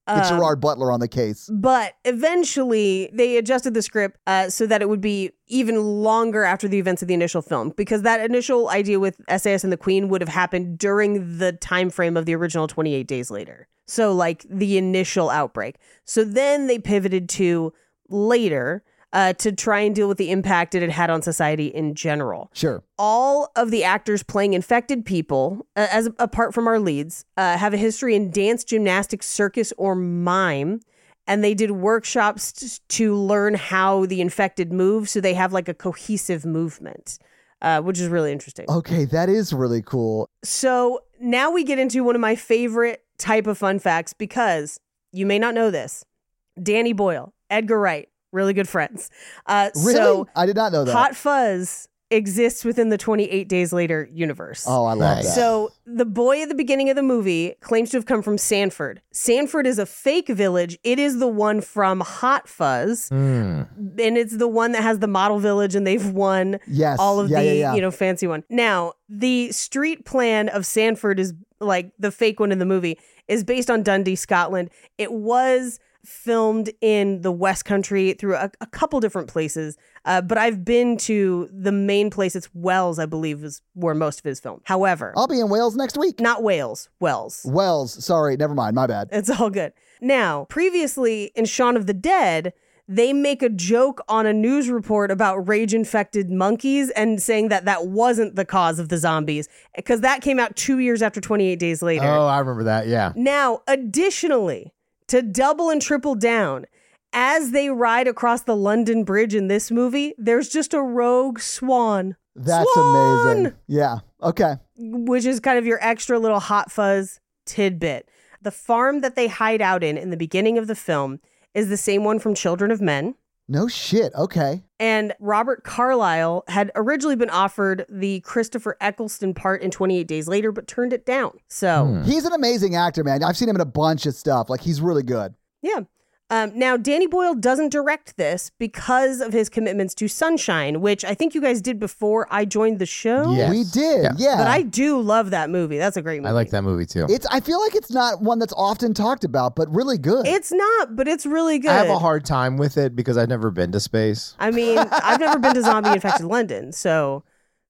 Get Gerard Butler on the case. But eventually, they adjusted the script so that it would be even longer after the events of the initial film, because that initial idea with SAS and the Queen would have happened during the time frame of the original 28 Days Later. So, like, the initial outbreak. So then they pivoted to later to try and deal with the impact it had had on society in general. Sure. All of the actors playing infected people, as apart from our leads, have a history in dance, gymnastics, circus, or mime. And they did workshops to learn how the infected move, so they have like a cohesive movement, which is really interesting. Okay, that is really cool. So now we get into one of my favorite type of fun facts, because you may not know this. Danny Boyle, Edgar Wright, really good friends. Really? So I did not know that. Hot Fuzz exists within the 28 Days Later universe. Oh, I love that. So the boy at the beginning of the movie claims to have come from Sanford. Sanford is a fake village. It is the one from Hot Fuzz. And it's the one that has the model village, and they've won Yes. all of Yeah. you know, fancy one. Now, the street plan of Sanford is like the fake one in the movie is based on Dundee, Scotland. It was filmed in the West Country through a couple different places. But I've been to the main place. It's Wells, I believe, is where most of it is filmed. However, I'll be in Wales next week. not Wales, Wells. Wells. Sorry, never mind. My bad. It's all good. Now, previously in Shaun of the Dead, they make a joke on a news report about rage-infected monkeys and saying that that wasn't the cause of the zombies, because that came out 2 years after 28 Days Later. Oh, I remember that. Yeah. Now, additionally, to double and triple down, as they ride across the London Bridge in this movie, there's just a rogue swan. That's Swan! amazing. Yeah. Okay. Which is kind of your extra little Hot Fuzz tidbit. The farm that they hide out in the beginning of the film is the same one from Children of Men. No shit. Okay. And Robert Carlyle had originally been offered the Christopher Eccleston part in 28 Days Later, but turned it down. So, He's an amazing actor, man. I've seen him in a bunch of stuff. Like, he's really good. yeah. Now, Danny Boyle doesn't direct this because of his commitments to Sunshine, which I think you guys did before I joined the show. Yes. We did. Yeah. But I do love that movie. That's a great movie. I like that movie too. I feel like it's not one that's often talked about, but really good. It's not, but it's really good. I have a hard time with it because I've never been to space. I mean, I've never been to zombie-infected London, so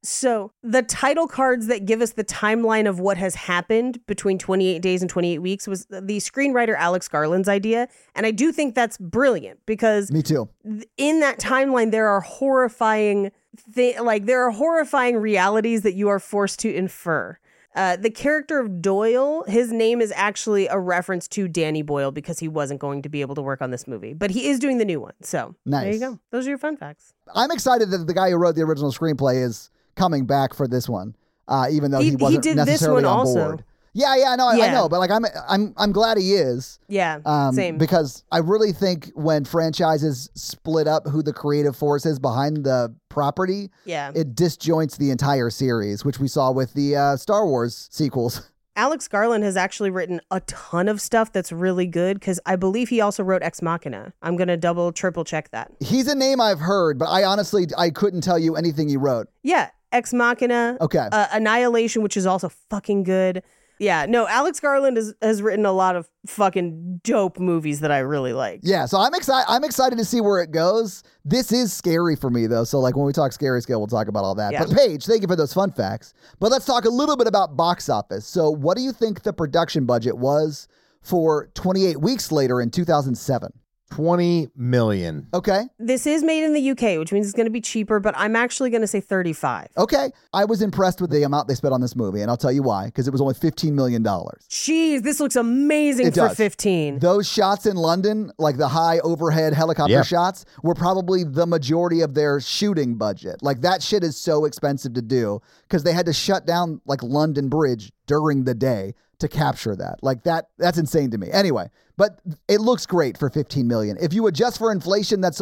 the title cards that give us the timeline of what has happened between 28 days and 28 weeks was the screenwriter Alex Garland's idea, and I do think that's brilliant because Me too. in that timeline there are horrifying realities that you are forced to infer. The character of Doyle, his name is actually a reference to Danny Boyle because he wasn't going to be able to work on this movie, but he is doing the new one. So Nice. There you go. Those are your fun facts. I'm excited that the guy who wrote the original screenplay is coming back for this one, even though he wasn't did this necessarily one on also. board. Yeah, no, I Yeah. know, but like I'm glad he is. Yeah, same. Because I really think when franchises split up who the creative force is behind the property, Yeah. it disjoints the entire series, which we saw with the Star Wars sequels. Alex Garland has actually written a ton of stuff that's really good because I believe he also wrote Ex Machina. I'm going to triple check that. He's a name I've heard, but I couldn't tell you anything he wrote. Yeah, Ex Machina. Okay. Annihilation, which is also fucking good. Yeah, no, Alex Garland has written a lot of fucking dope movies that I really like. Yeah, so I'm excited to see where it goes. This is scary for me though, so like when we talk scary scale, we'll talk about all that. Yeah. But Paige, thank you for those fun facts. But let's talk a little bit about box office. So what do you think the production budget was for 28 Weeks Later in 2007? 20 million. Okay. This is made in the UK, which means it's going to be cheaper, but I'm actually going to say 35. Okay. I was impressed with the amount they spent on this movie, and I'll tell you why, because it was only $15 million. Jeez, this looks amazing It for does. 15. Those shots in London, like the high overhead helicopter Yeah. shots, were probably the majority of their shooting budget. Like that shit is so expensive to do because they had to shut down like London Bridge during the day to capture that. Like that's insane to me. Anyway, but it looks great for $15 million. If you adjust for inflation, that's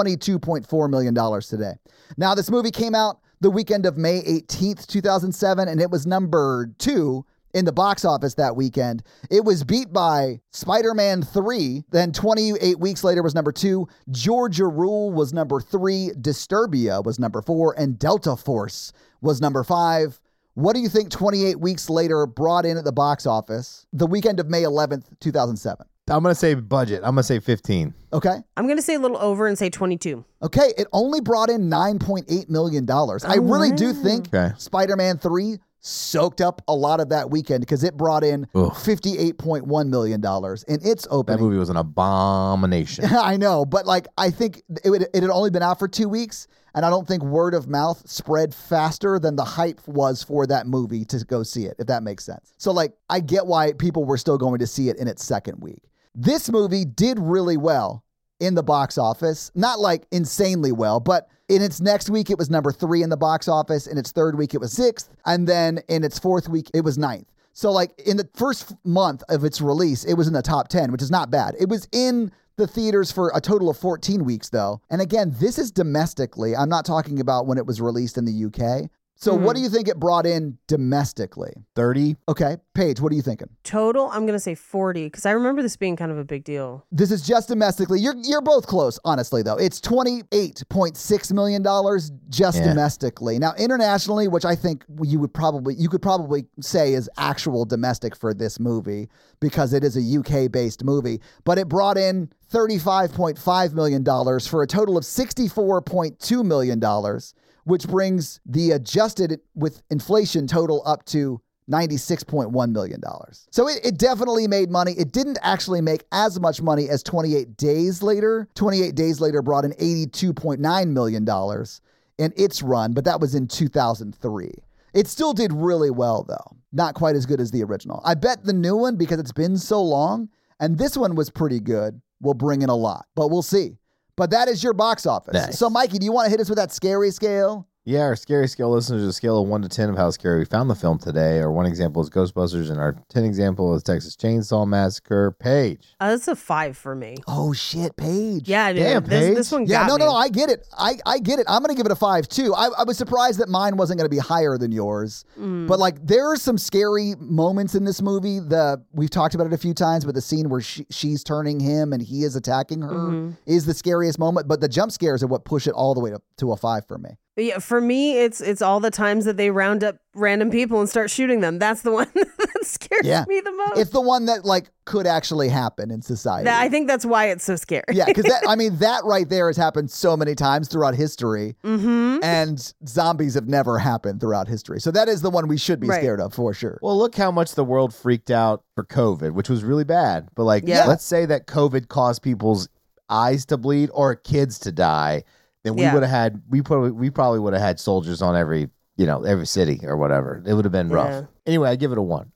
$22.4 million today. Now, this movie came out the weekend of May 18th, 2007, and it was number 2 in the box office that weekend. It was beat by Spider-Man 3. Then 28 Weeks Later was number 2. Georgia Rule was number 3. Disturbia was number 4. And Delta Force was number 5. What do you think 28 Weeks Later brought in at the box office the weekend of May 11th, 2007? I'm going to say budget. I'm going to say 15. Okay. I'm going to say a little over and say 22. Okay, it only brought in $9.8 million. I really do think Okay. Spider-Man 3 soaked up a lot of that weekend because it brought in $58.1 million in its opening. That movie was an abomination. I know, but like I think it had only been out for 2 weeks, and I don't think word of mouth spread faster than the hype was for that movie to go see it, if that makes sense. So like I get why people were still going to see it in its second week. This movie did really well in the box office, not like insanely well, but in its next week, it was number 3 in the box office. In its third week, it was 6th. And then in its fourth week, it was 9th. So like in the first month of its release, it was in the top 10, which is not bad. It was in the theaters for a total of 14 weeks, though. And again, this is domestically. I'm not talking about when it was released in the UK. So what do you think it brought in domestically? 30. Okay. Paige, what are you thinking? Total, I'm going to say 40 because I remember this being kind of a big deal. This is just domestically. You're both close, honestly, though. It's $28.6 million just domestically. Now, internationally, which I think you could probably say is actual domestic for this movie because it is a UK-based movie, but it brought in $35.5 million for a total of $64.2 million, which brings the adjusted with inflation total up to $96.1 million. So it definitely made money. It didn't actually make as much money as 28 Days Later. 28 Days Later brought in $82.9 million in its run, but that was in 2003. It still did really well, though. Not quite as good as the original. I bet the new one, because it's been so long, and this one was pretty good, will bring in a lot, but we'll see. But that is your box office. Nice. So, Mikey, do you want to hit us with that scary scale? Yeah, our scary scale listeners, a scale of 1 to 10 of how scary we found the film today. Our 1 example is Ghostbusters, and our 10 example is Texas Chainsaw Massacre. Paige. That's a 5 for me. Oh, shit, Paige. Yeah, dude. Damn, Paige. This one Yeah, got me. no, I get it. I get it. I'm going to give it a 5, too. I was surprised that mine wasn't going to be higher than yours. But, like, there are some scary moments in this movie. We've talked about it a few times, but the scene where she's turning him and he is attacking her is the scariest moment. But the jump scares are what push it all the way to a 5 for me. Yeah, for me, it's all the times that they round up random people and start shooting them. That's the one that scares me the most. It's the one that, like, could actually happen in society. I think that's why it's so scary. Yeah, because that right there has happened so many times throughout history, and zombies have never happened throughout history. So that is the one we should be scared of for sure. Well, look how much the world freaked out for COVID, which was really bad. But like, let's say that COVID caused people's eyes to bleed or kids to die. Then we would have had we probably would have had soldiers on every city or whatever. It would have been rough. Anyway, I give it a 1.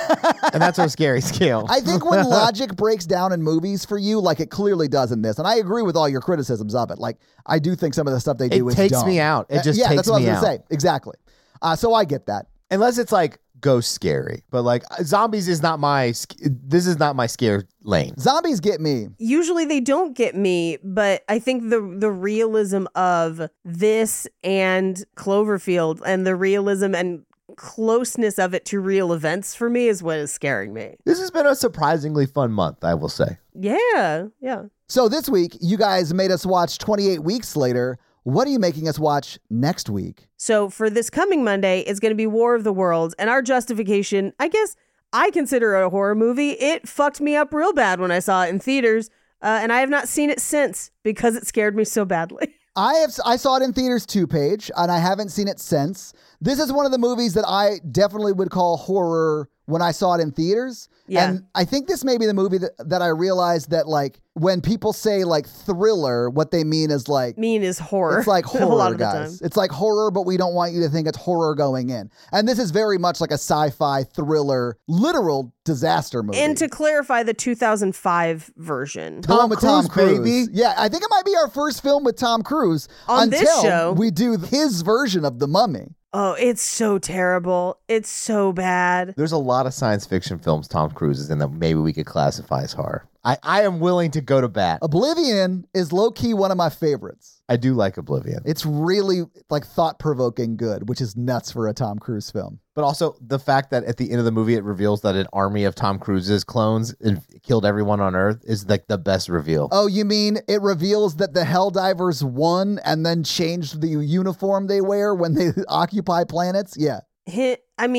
And that's our scary scale. I think when logic breaks down in movies for you, like it clearly does in this, and I agree with all your criticisms of it. Like I do think some of the stuff they do is takes dumb. me out. It just yeah, takes that's what me I was out. gonna say. Exactly. So I get that. Unless it's like ghost scary, but like zombies is not my. This is not my scare lane. Zombies get me. Usually they don't get me, but I think the realism of this and Cloverfield and the realism and closeness of it to real events for me is what is scaring me. This has been a surprisingly fun month, I will say. Yeah. So this week, you guys made us watch 28 Weeks Later. What are you making us watch next week? So for this coming Monday, it's going to be War of the Worlds, and our justification, I guess I consider it a horror movie. It fucked me up real bad when I saw it in theaters, and I have not seen it since because it scared me so badly. I saw it in theaters too, Paige, and I haven't seen it since. This is one of the movies that I definitely would call horror when I saw it in theaters. Yeah. And I think this may be the movie that I realized that, like, when people say, like, thriller, what they mean is, like... horror. It's like a horror, lot of the guys. time. It's like horror, but we don't want you to think it's horror going in. And this is very much like a sci-fi thriller, literal disaster movie. And to clarify, the 2005 version. The one with Tom Cruise, Cruise. baby. Yeah, I think it might be our first film with Tom Cruise On this until show. we do his version of The Mummy. Oh, it's so terrible. It's so bad. There's a lot of science fiction films Tom Cruise is in that maybe we could classify as horror. I am willing to go to bat. Oblivion is low-key one of my favorites. I do like Oblivion. It's really, like, thought-provoking good, which is nuts for a Tom Cruise film. But also the fact that at the end of the movie it reveals that an army of Tom Cruise's clones killed everyone on Earth is like the best reveal. Oh, you mean it reveals that the Helldivers won and then changed the uniform they wear when they occupy planets? Yeah. I mean,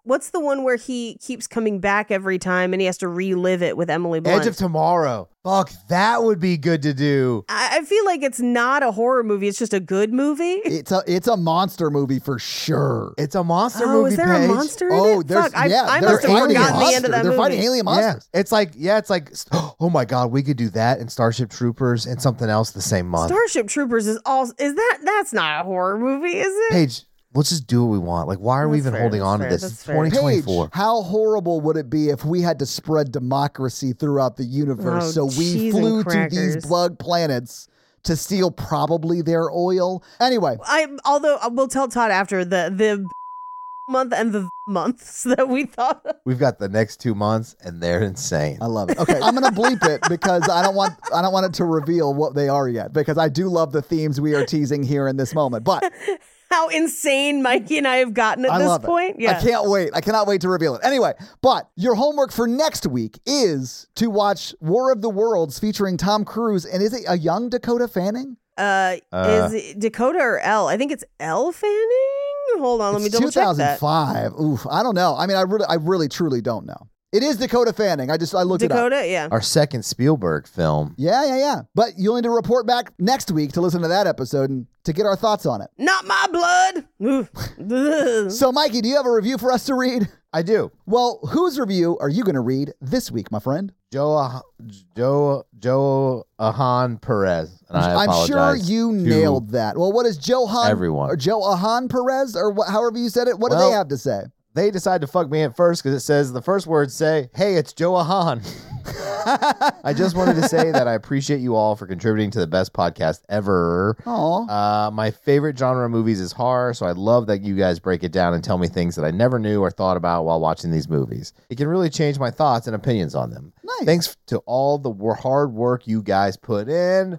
what's the one where he keeps coming back every time and he has to relive it with Emily Blunt? Edge of Tomorrow. Fuck, that would be good to do. I feel like it's not a horror movie. It's just a good movie. It's a monster movie for sure. It's a monster movie. Is there Paige. a monster in Oh, it? there's Fuck, I they're must have fighting forgotten a the end of that monster. They're movie. fighting alien monsters. Yeah, it's like, oh my God, we could do that in Starship Troopers and something else the same month. Starship Troopers that's not a horror movie, is it? Paige, let's just do what we want. Like, why are we That's even fair, holding that's on to fair, this? that's It's fair. 2024. Paige, how horrible would it be if we had to spread democracy throughout the universe? Oh, So we cheese flew and to crackers. these blood planets to steal probably their oil. Anyway, Although I will tell Todd after the month and the months that we thought of. We've got the next 2 months, and they're insane. I love it. Okay, I'm gonna bleep it because I don't want it to reveal what they are yet, because I do love the themes we are teasing here in this moment. But How insane Mikey and I have gotten at I this love point. it. I can't wait. I cannot wait to reveal it. Anyway, but your homework for next week is to watch War of the Worlds featuring Tom Cruise. And is it a young Dakota Fanning? Is it Dakota or Elle? I think it's Elle Fanning. Hold on, let me It's double check that. 2005. Oof, I don't know. I mean, I really truly don't know. It is Dakota Fanning. I looked it up. Dakota, yeah. Our second Spielberg film. Yeah. But you'll need to report back next week to listen to that episode and to get our thoughts on it. Not my blood. Oof. So, Mikey, do you have a review for us to read? I do. Well, whose review are you going to read this week, my friend? Johan Perez. And I I'm sure apologize you to nailed that. Well, what is Johan? everyone. Or Johan Perez, or however you said it? What do Well, they have to say? They decided to fuck me at first because it says the first words say, "Hey, it's Johan." I just wanted to say that I appreciate you all for contributing to the best podcast ever. Aw. My favorite genre of movies is horror, so I love that you guys break it down and tell me things that I never knew or thought about while watching these movies. It can really change my thoughts and opinions on them. Nice. Thanks to all the hard work you guys put in.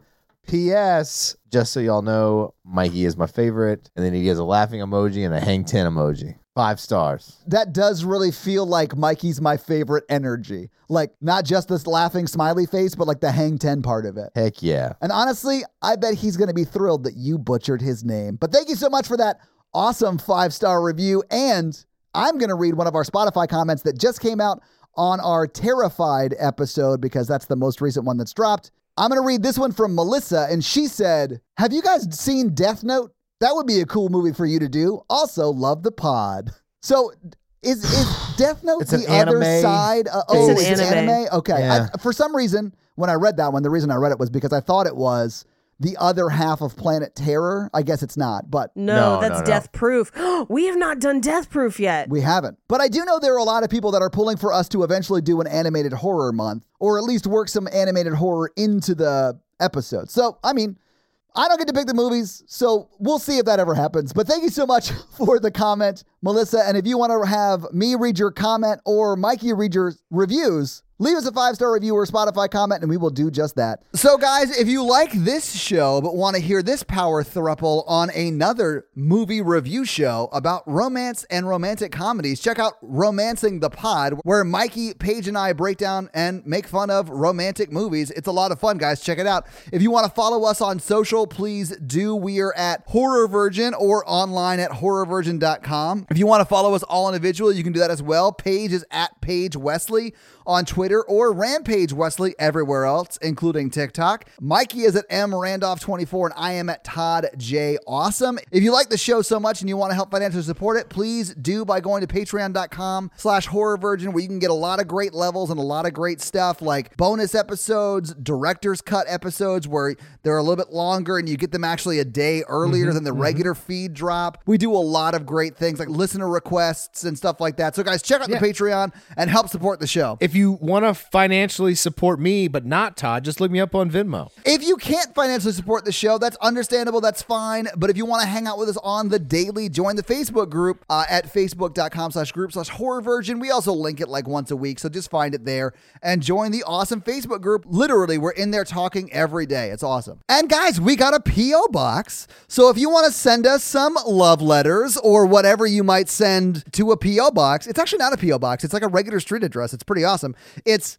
P.S. Just so y'all know, Mikey is my favorite. And then he gives a laughing emoji and a hang 10 emoji. 5 stars. That does really feel like Mikey's my favorite energy. Like, not just this laughing smiley face, but like the hang 10 part of it. Heck yeah. And honestly, I bet he's going to be thrilled that you butchered his name. But thank you so much for that awesome 5-star review. And I'm going to read one of our Spotify comments that just came out on our Terrified episode, because that's the most recent one that's dropped. I'm going to read this one from Melissa, and she said, "Have you guys seen Death Note? That would be a cool movie for you to do. Also, love the pod." So is Death Note It's the an other anime. side? It's an anime. Okay. Yeah. For some reason, when I read that one, the reason I read it was because I thought it was the other half of Planet Terror. I guess it's not, but No, No, that's no. Death Proof. We have not done Death Proof yet. we haven't. But I do know there are a lot of people that are pulling for us to eventually do an animated horror month, or at least work some animated horror into the episode. So, I mean, I don't get to pick the movies, so we'll see if that ever happens. But thank you so much for the comment, Melissa. And if you want to have me read your comment or Mikey read your reviews, leave us a 5-star review or Spotify comment, and we will do just that. So, guys, if you like this show but want to hear this power throuple on another movie review show about romance and romantic comedies, check out Romancing the Pod, where Mikey, Paige, and I break down and make fun of romantic movies. It's a lot of fun, guys. Check it out. If you want to follow us on social, please do. We are at Horror Virgin or online at horrorvirgin.com. If you want to follow us all individually, you can do that as well. Paige is at Paige Wesley on Twitter, or Rampage Wesley everywhere else, including TikTok. Mikey is at mrandolph24, and I am at Todd J. Awesome. If you like the show so much and you want to help financially support it, please do by going to patreon.com/horrorvirgin, where you can get a lot of great levels and a lot of great stuff like bonus episodes, director's cut episodes where they're a little bit longer and you get them actually a day earlier than the regular feed drop. We do a lot of great things like listener requests and stuff like that. So guys, check out the Patreon and help support the show. If you want to financially support me, but not Todd, just look me up on Venmo. If you can't financially support the show, that's understandable. That's fine. But if you want to hang out with us on the daily, join the Facebook group at facebook.com/group/horrorvirgin. We also link it like once a week, so just find it there and join the awesome Facebook group. Literally, we're in there talking every day. It's awesome. And guys, we got a P.O. box. So if you want to send us some love letters or whatever you might send to a P.O. box, it's actually not a P.O. box. It's like a regular street address. It's pretty awesome. It's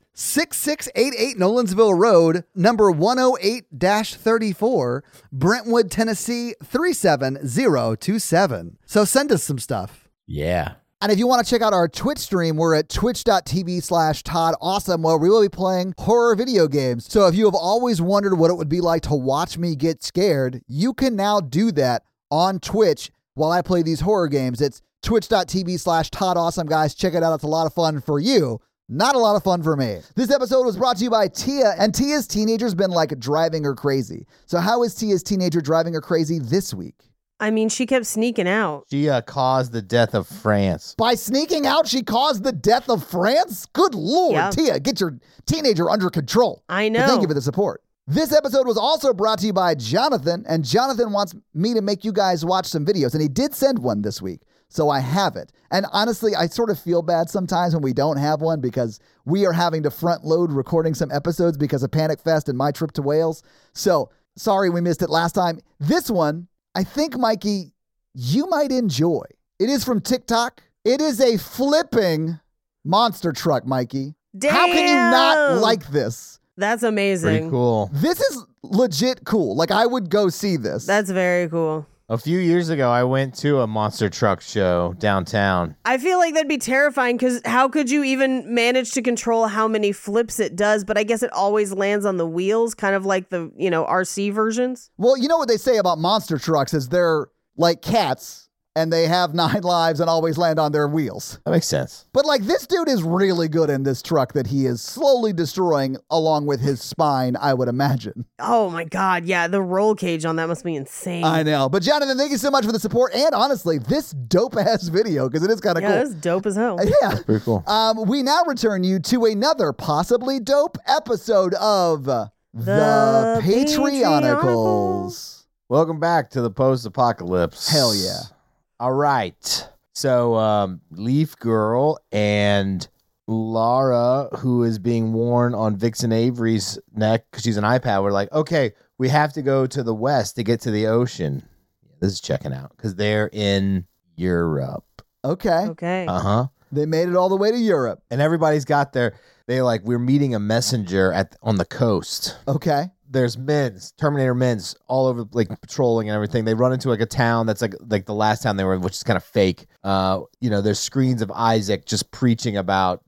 6688 Nolensville Road, number 108-34, Brentwood, Tennessee 37027. So send us some stuff. Yeah. And if you want to check out our Twitch stream, we're at twitch.tv/ToddAwesome, where we will be playing horror video games. So if you have always wondered what it would be like to watch me get scared, you can now do that on Twitch while I play these horror games. It's twitch.tv/ToddAwesome, guys. Check it out. It's a lot of fun for you. Not a lot of fun for me. This episode was brought to you by Tia, and Tia's teenager's been like driving her crazy. So how is Tia's teenager driving her crazy this week? I mean, she kept sneaking out. She caused the death of France. By sneaking out, she caused the death of France? Good Lord, Yeah. Tia, get your teenager under control. I But know. thank you for the support. This episode was also brought to you by Jonathan, and Jonathan wants me to make you guys watch some videos, and he did send one this week, so I have it. And honestly, I sort of feel bad sometimes when we don't have one because we are having to front load recording some episodes because of Panic Fest and my trip to Wales. So sorry we missed it last time. This one, I think, Mikey, you might enjoy. It is from TikTok. It is a flipping monster truck, Mikey. How can you not Damn. like this? That's amazing. Pretty cool. This is legit cool. Like, I would go see this. That's very cool. A few years ago, I went to a monster truck show downtown. I feel like that'd be terrifying because how could you even manage to control how many flips it does? But I guess it always lands on the wheels, kind of like the, RC versions. Well, you know what they say about monster trucks is they're like cats and they have 9 lives and always land on their wheels. That makes sense. But like this dude is really good in this truck that he is slowly destroying along with his spine, I would imagine. Oh my God. Yeah. The roll cage on that must be insane. I know. But Jonathan, thank you so much for the support. And honestly, this dope ass video, because it is kind of yeah, cool. that's dope as hell. Yeah. Pretty cool. We now return you to another possibly dope episode of The Patreonicals. Welcome back to the post-apocalypse. Hell yeah. All right. So, Leaf Girl and Lara, who is being worn on Vixen Avery's neck because she's an iPad, we're like, okay, we have to go to the west to get to the ocean. This is checking out because they're in Europe. Okay. Okay. Uh-huh. They made it all the way to Europe. And everybody's got we're meeting a messenger on the coast. Okay. There's Terminator men's all over, like patrolling and everything. They run into like a town that's like the last town they were in, which is kind of fake. There's screens of Isaac just preaching about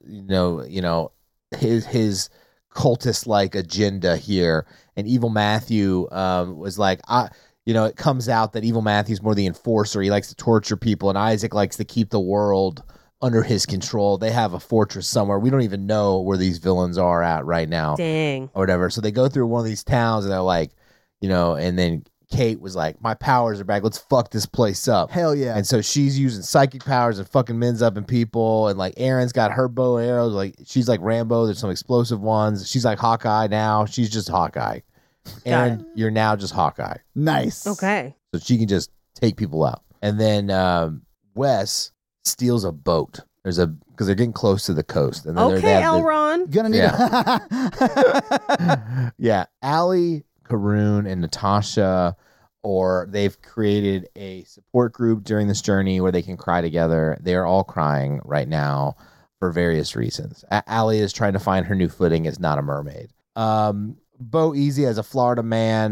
his cultist like agenda here. And Evil Matthew was like, it comes out that Evil Matthew's more the enforcer. He likes to torture people, and Isaac likes to keep the world under his control. They have a fortress somewhere. We don't even know where these villains are at right now. Dang. Or whatever. So they go through one of these towns and they're like, and then Kate was like, my powers are back. Let's fuck this place up. Hell yeah. And so she's using psychic powers and fucking men's up and people. And like Erin's got her bow and arrows. Like she's like Rambo. There's some explosive ones. She's like Hawkeye now. She's just Hawkeye. And you're now just Hawkeye. Nice. Okay. So she can just take people out. And then Wes steals a boat. Because they're getting close to the coast. And then Okay, Elron. Gonna need Yeah, Allie, Karoon, and Natasha, they've created a support group during this journey where they can cry together. They are all crying right now for various reasons. Allie is trying to find her new footing as not a mermaid. Bo Easy, as a Florida man,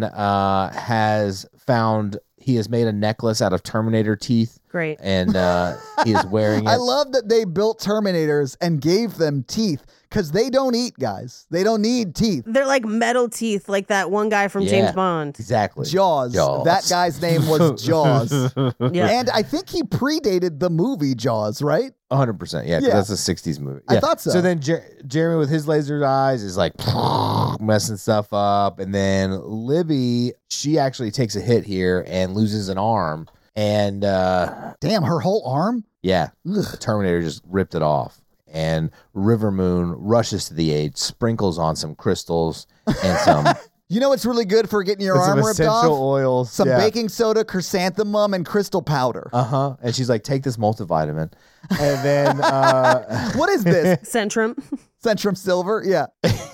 he has made a necklace out of Terminator teeth. Great. And he is wearing it. I love that they built Terminators and gave them teeth because they don't eat, guys. They don't need teeth. They're like metal teeth, like that one guy from James Bond. Exactly. Jaws. That guy's name was Jaws. Yeah. And I think he predated the movie Jaws, right? 100%. Yeah, 'cause Yeah. that's a 60s movie. I Yeah. thought so. So then Jeremy with his laser eyes is like messing stuff up. And then Libby, she actually takes a hit here and loses an arm. And Damn, her whole arm? yeah, the Terminator just ripped it off. And River Moon rushes to the aid, sprinkles on some crystals and some You know what's really good for getting your some arm ripped essential off? oils. Some yeah. baking soda, chrysanthemum, and crystal powder. Uh-huh. And she's like, take this multivitamin. And then What is this? Centrum. Centrum Silver? Yeah.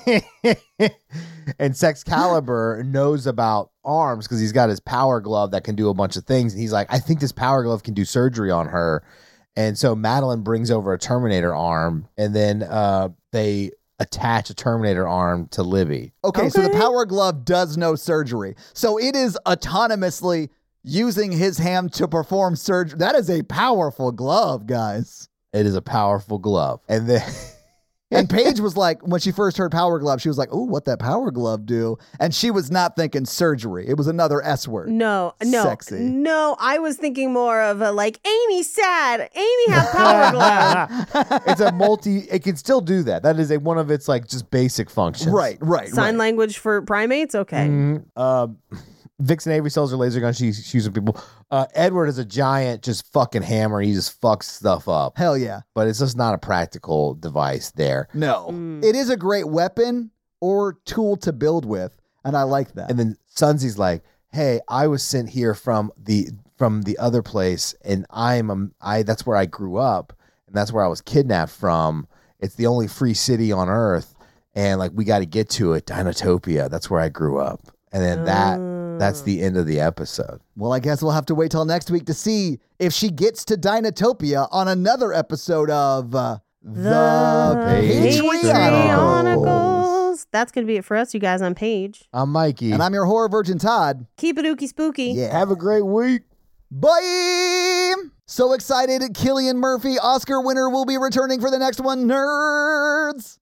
and Sexcalibur knows about arms because he's got his power glove that can do a bunch of things. And he's like, I think this power glove can do surgery on her. And so Madeline brings over a Terminator arm, and then they attach a Terminator arm to Libby. Okay, so the Okay. power glove does no surgery. So it is autonomously using his hand to perform surgery. That is a powerful glove, guys. It is a powerful glove. And then And Paige was like, when she first heard power glove, she was like, "Oh, what that power glove do?" And she was not thinking surgery. It was another S word. No. Sexy. No, I was thinking more of a like, Amy's sad. Amy have power glove. it's a it can still do that. That is one of its like just basic functions. Right. Sign language for primates? Okay. Vixen Avery sells her laser gun. She's shooting people. Edward is a giant, just fucking hammer. He just fucks stuff up. Hell yeah. But it's just not a practical device there. No. It is a great weapon or tool to build with, and I like that. And then Sunsy's like, "Hey, I was sent here from the other place, and that's where I grew up, and that's where I was kidnapped from. It's the only free city on Earth, and like we got to get to it, Dinotopia. That's where I grew up." And then that's the end of the episode. Well, I guess we'll have to wait till next week to see if she gets to Dinotopia on another episode of The Patreonicals. That's going to be it for us, you guys, on Paige. I'm Mikey. And I'm your horror virgin, Todd. Keep it ooky spooky. Yeah. Have a great week. Bye! So excited, Cillian Murphy, Oscar winner, will be returning for the next one, nerds!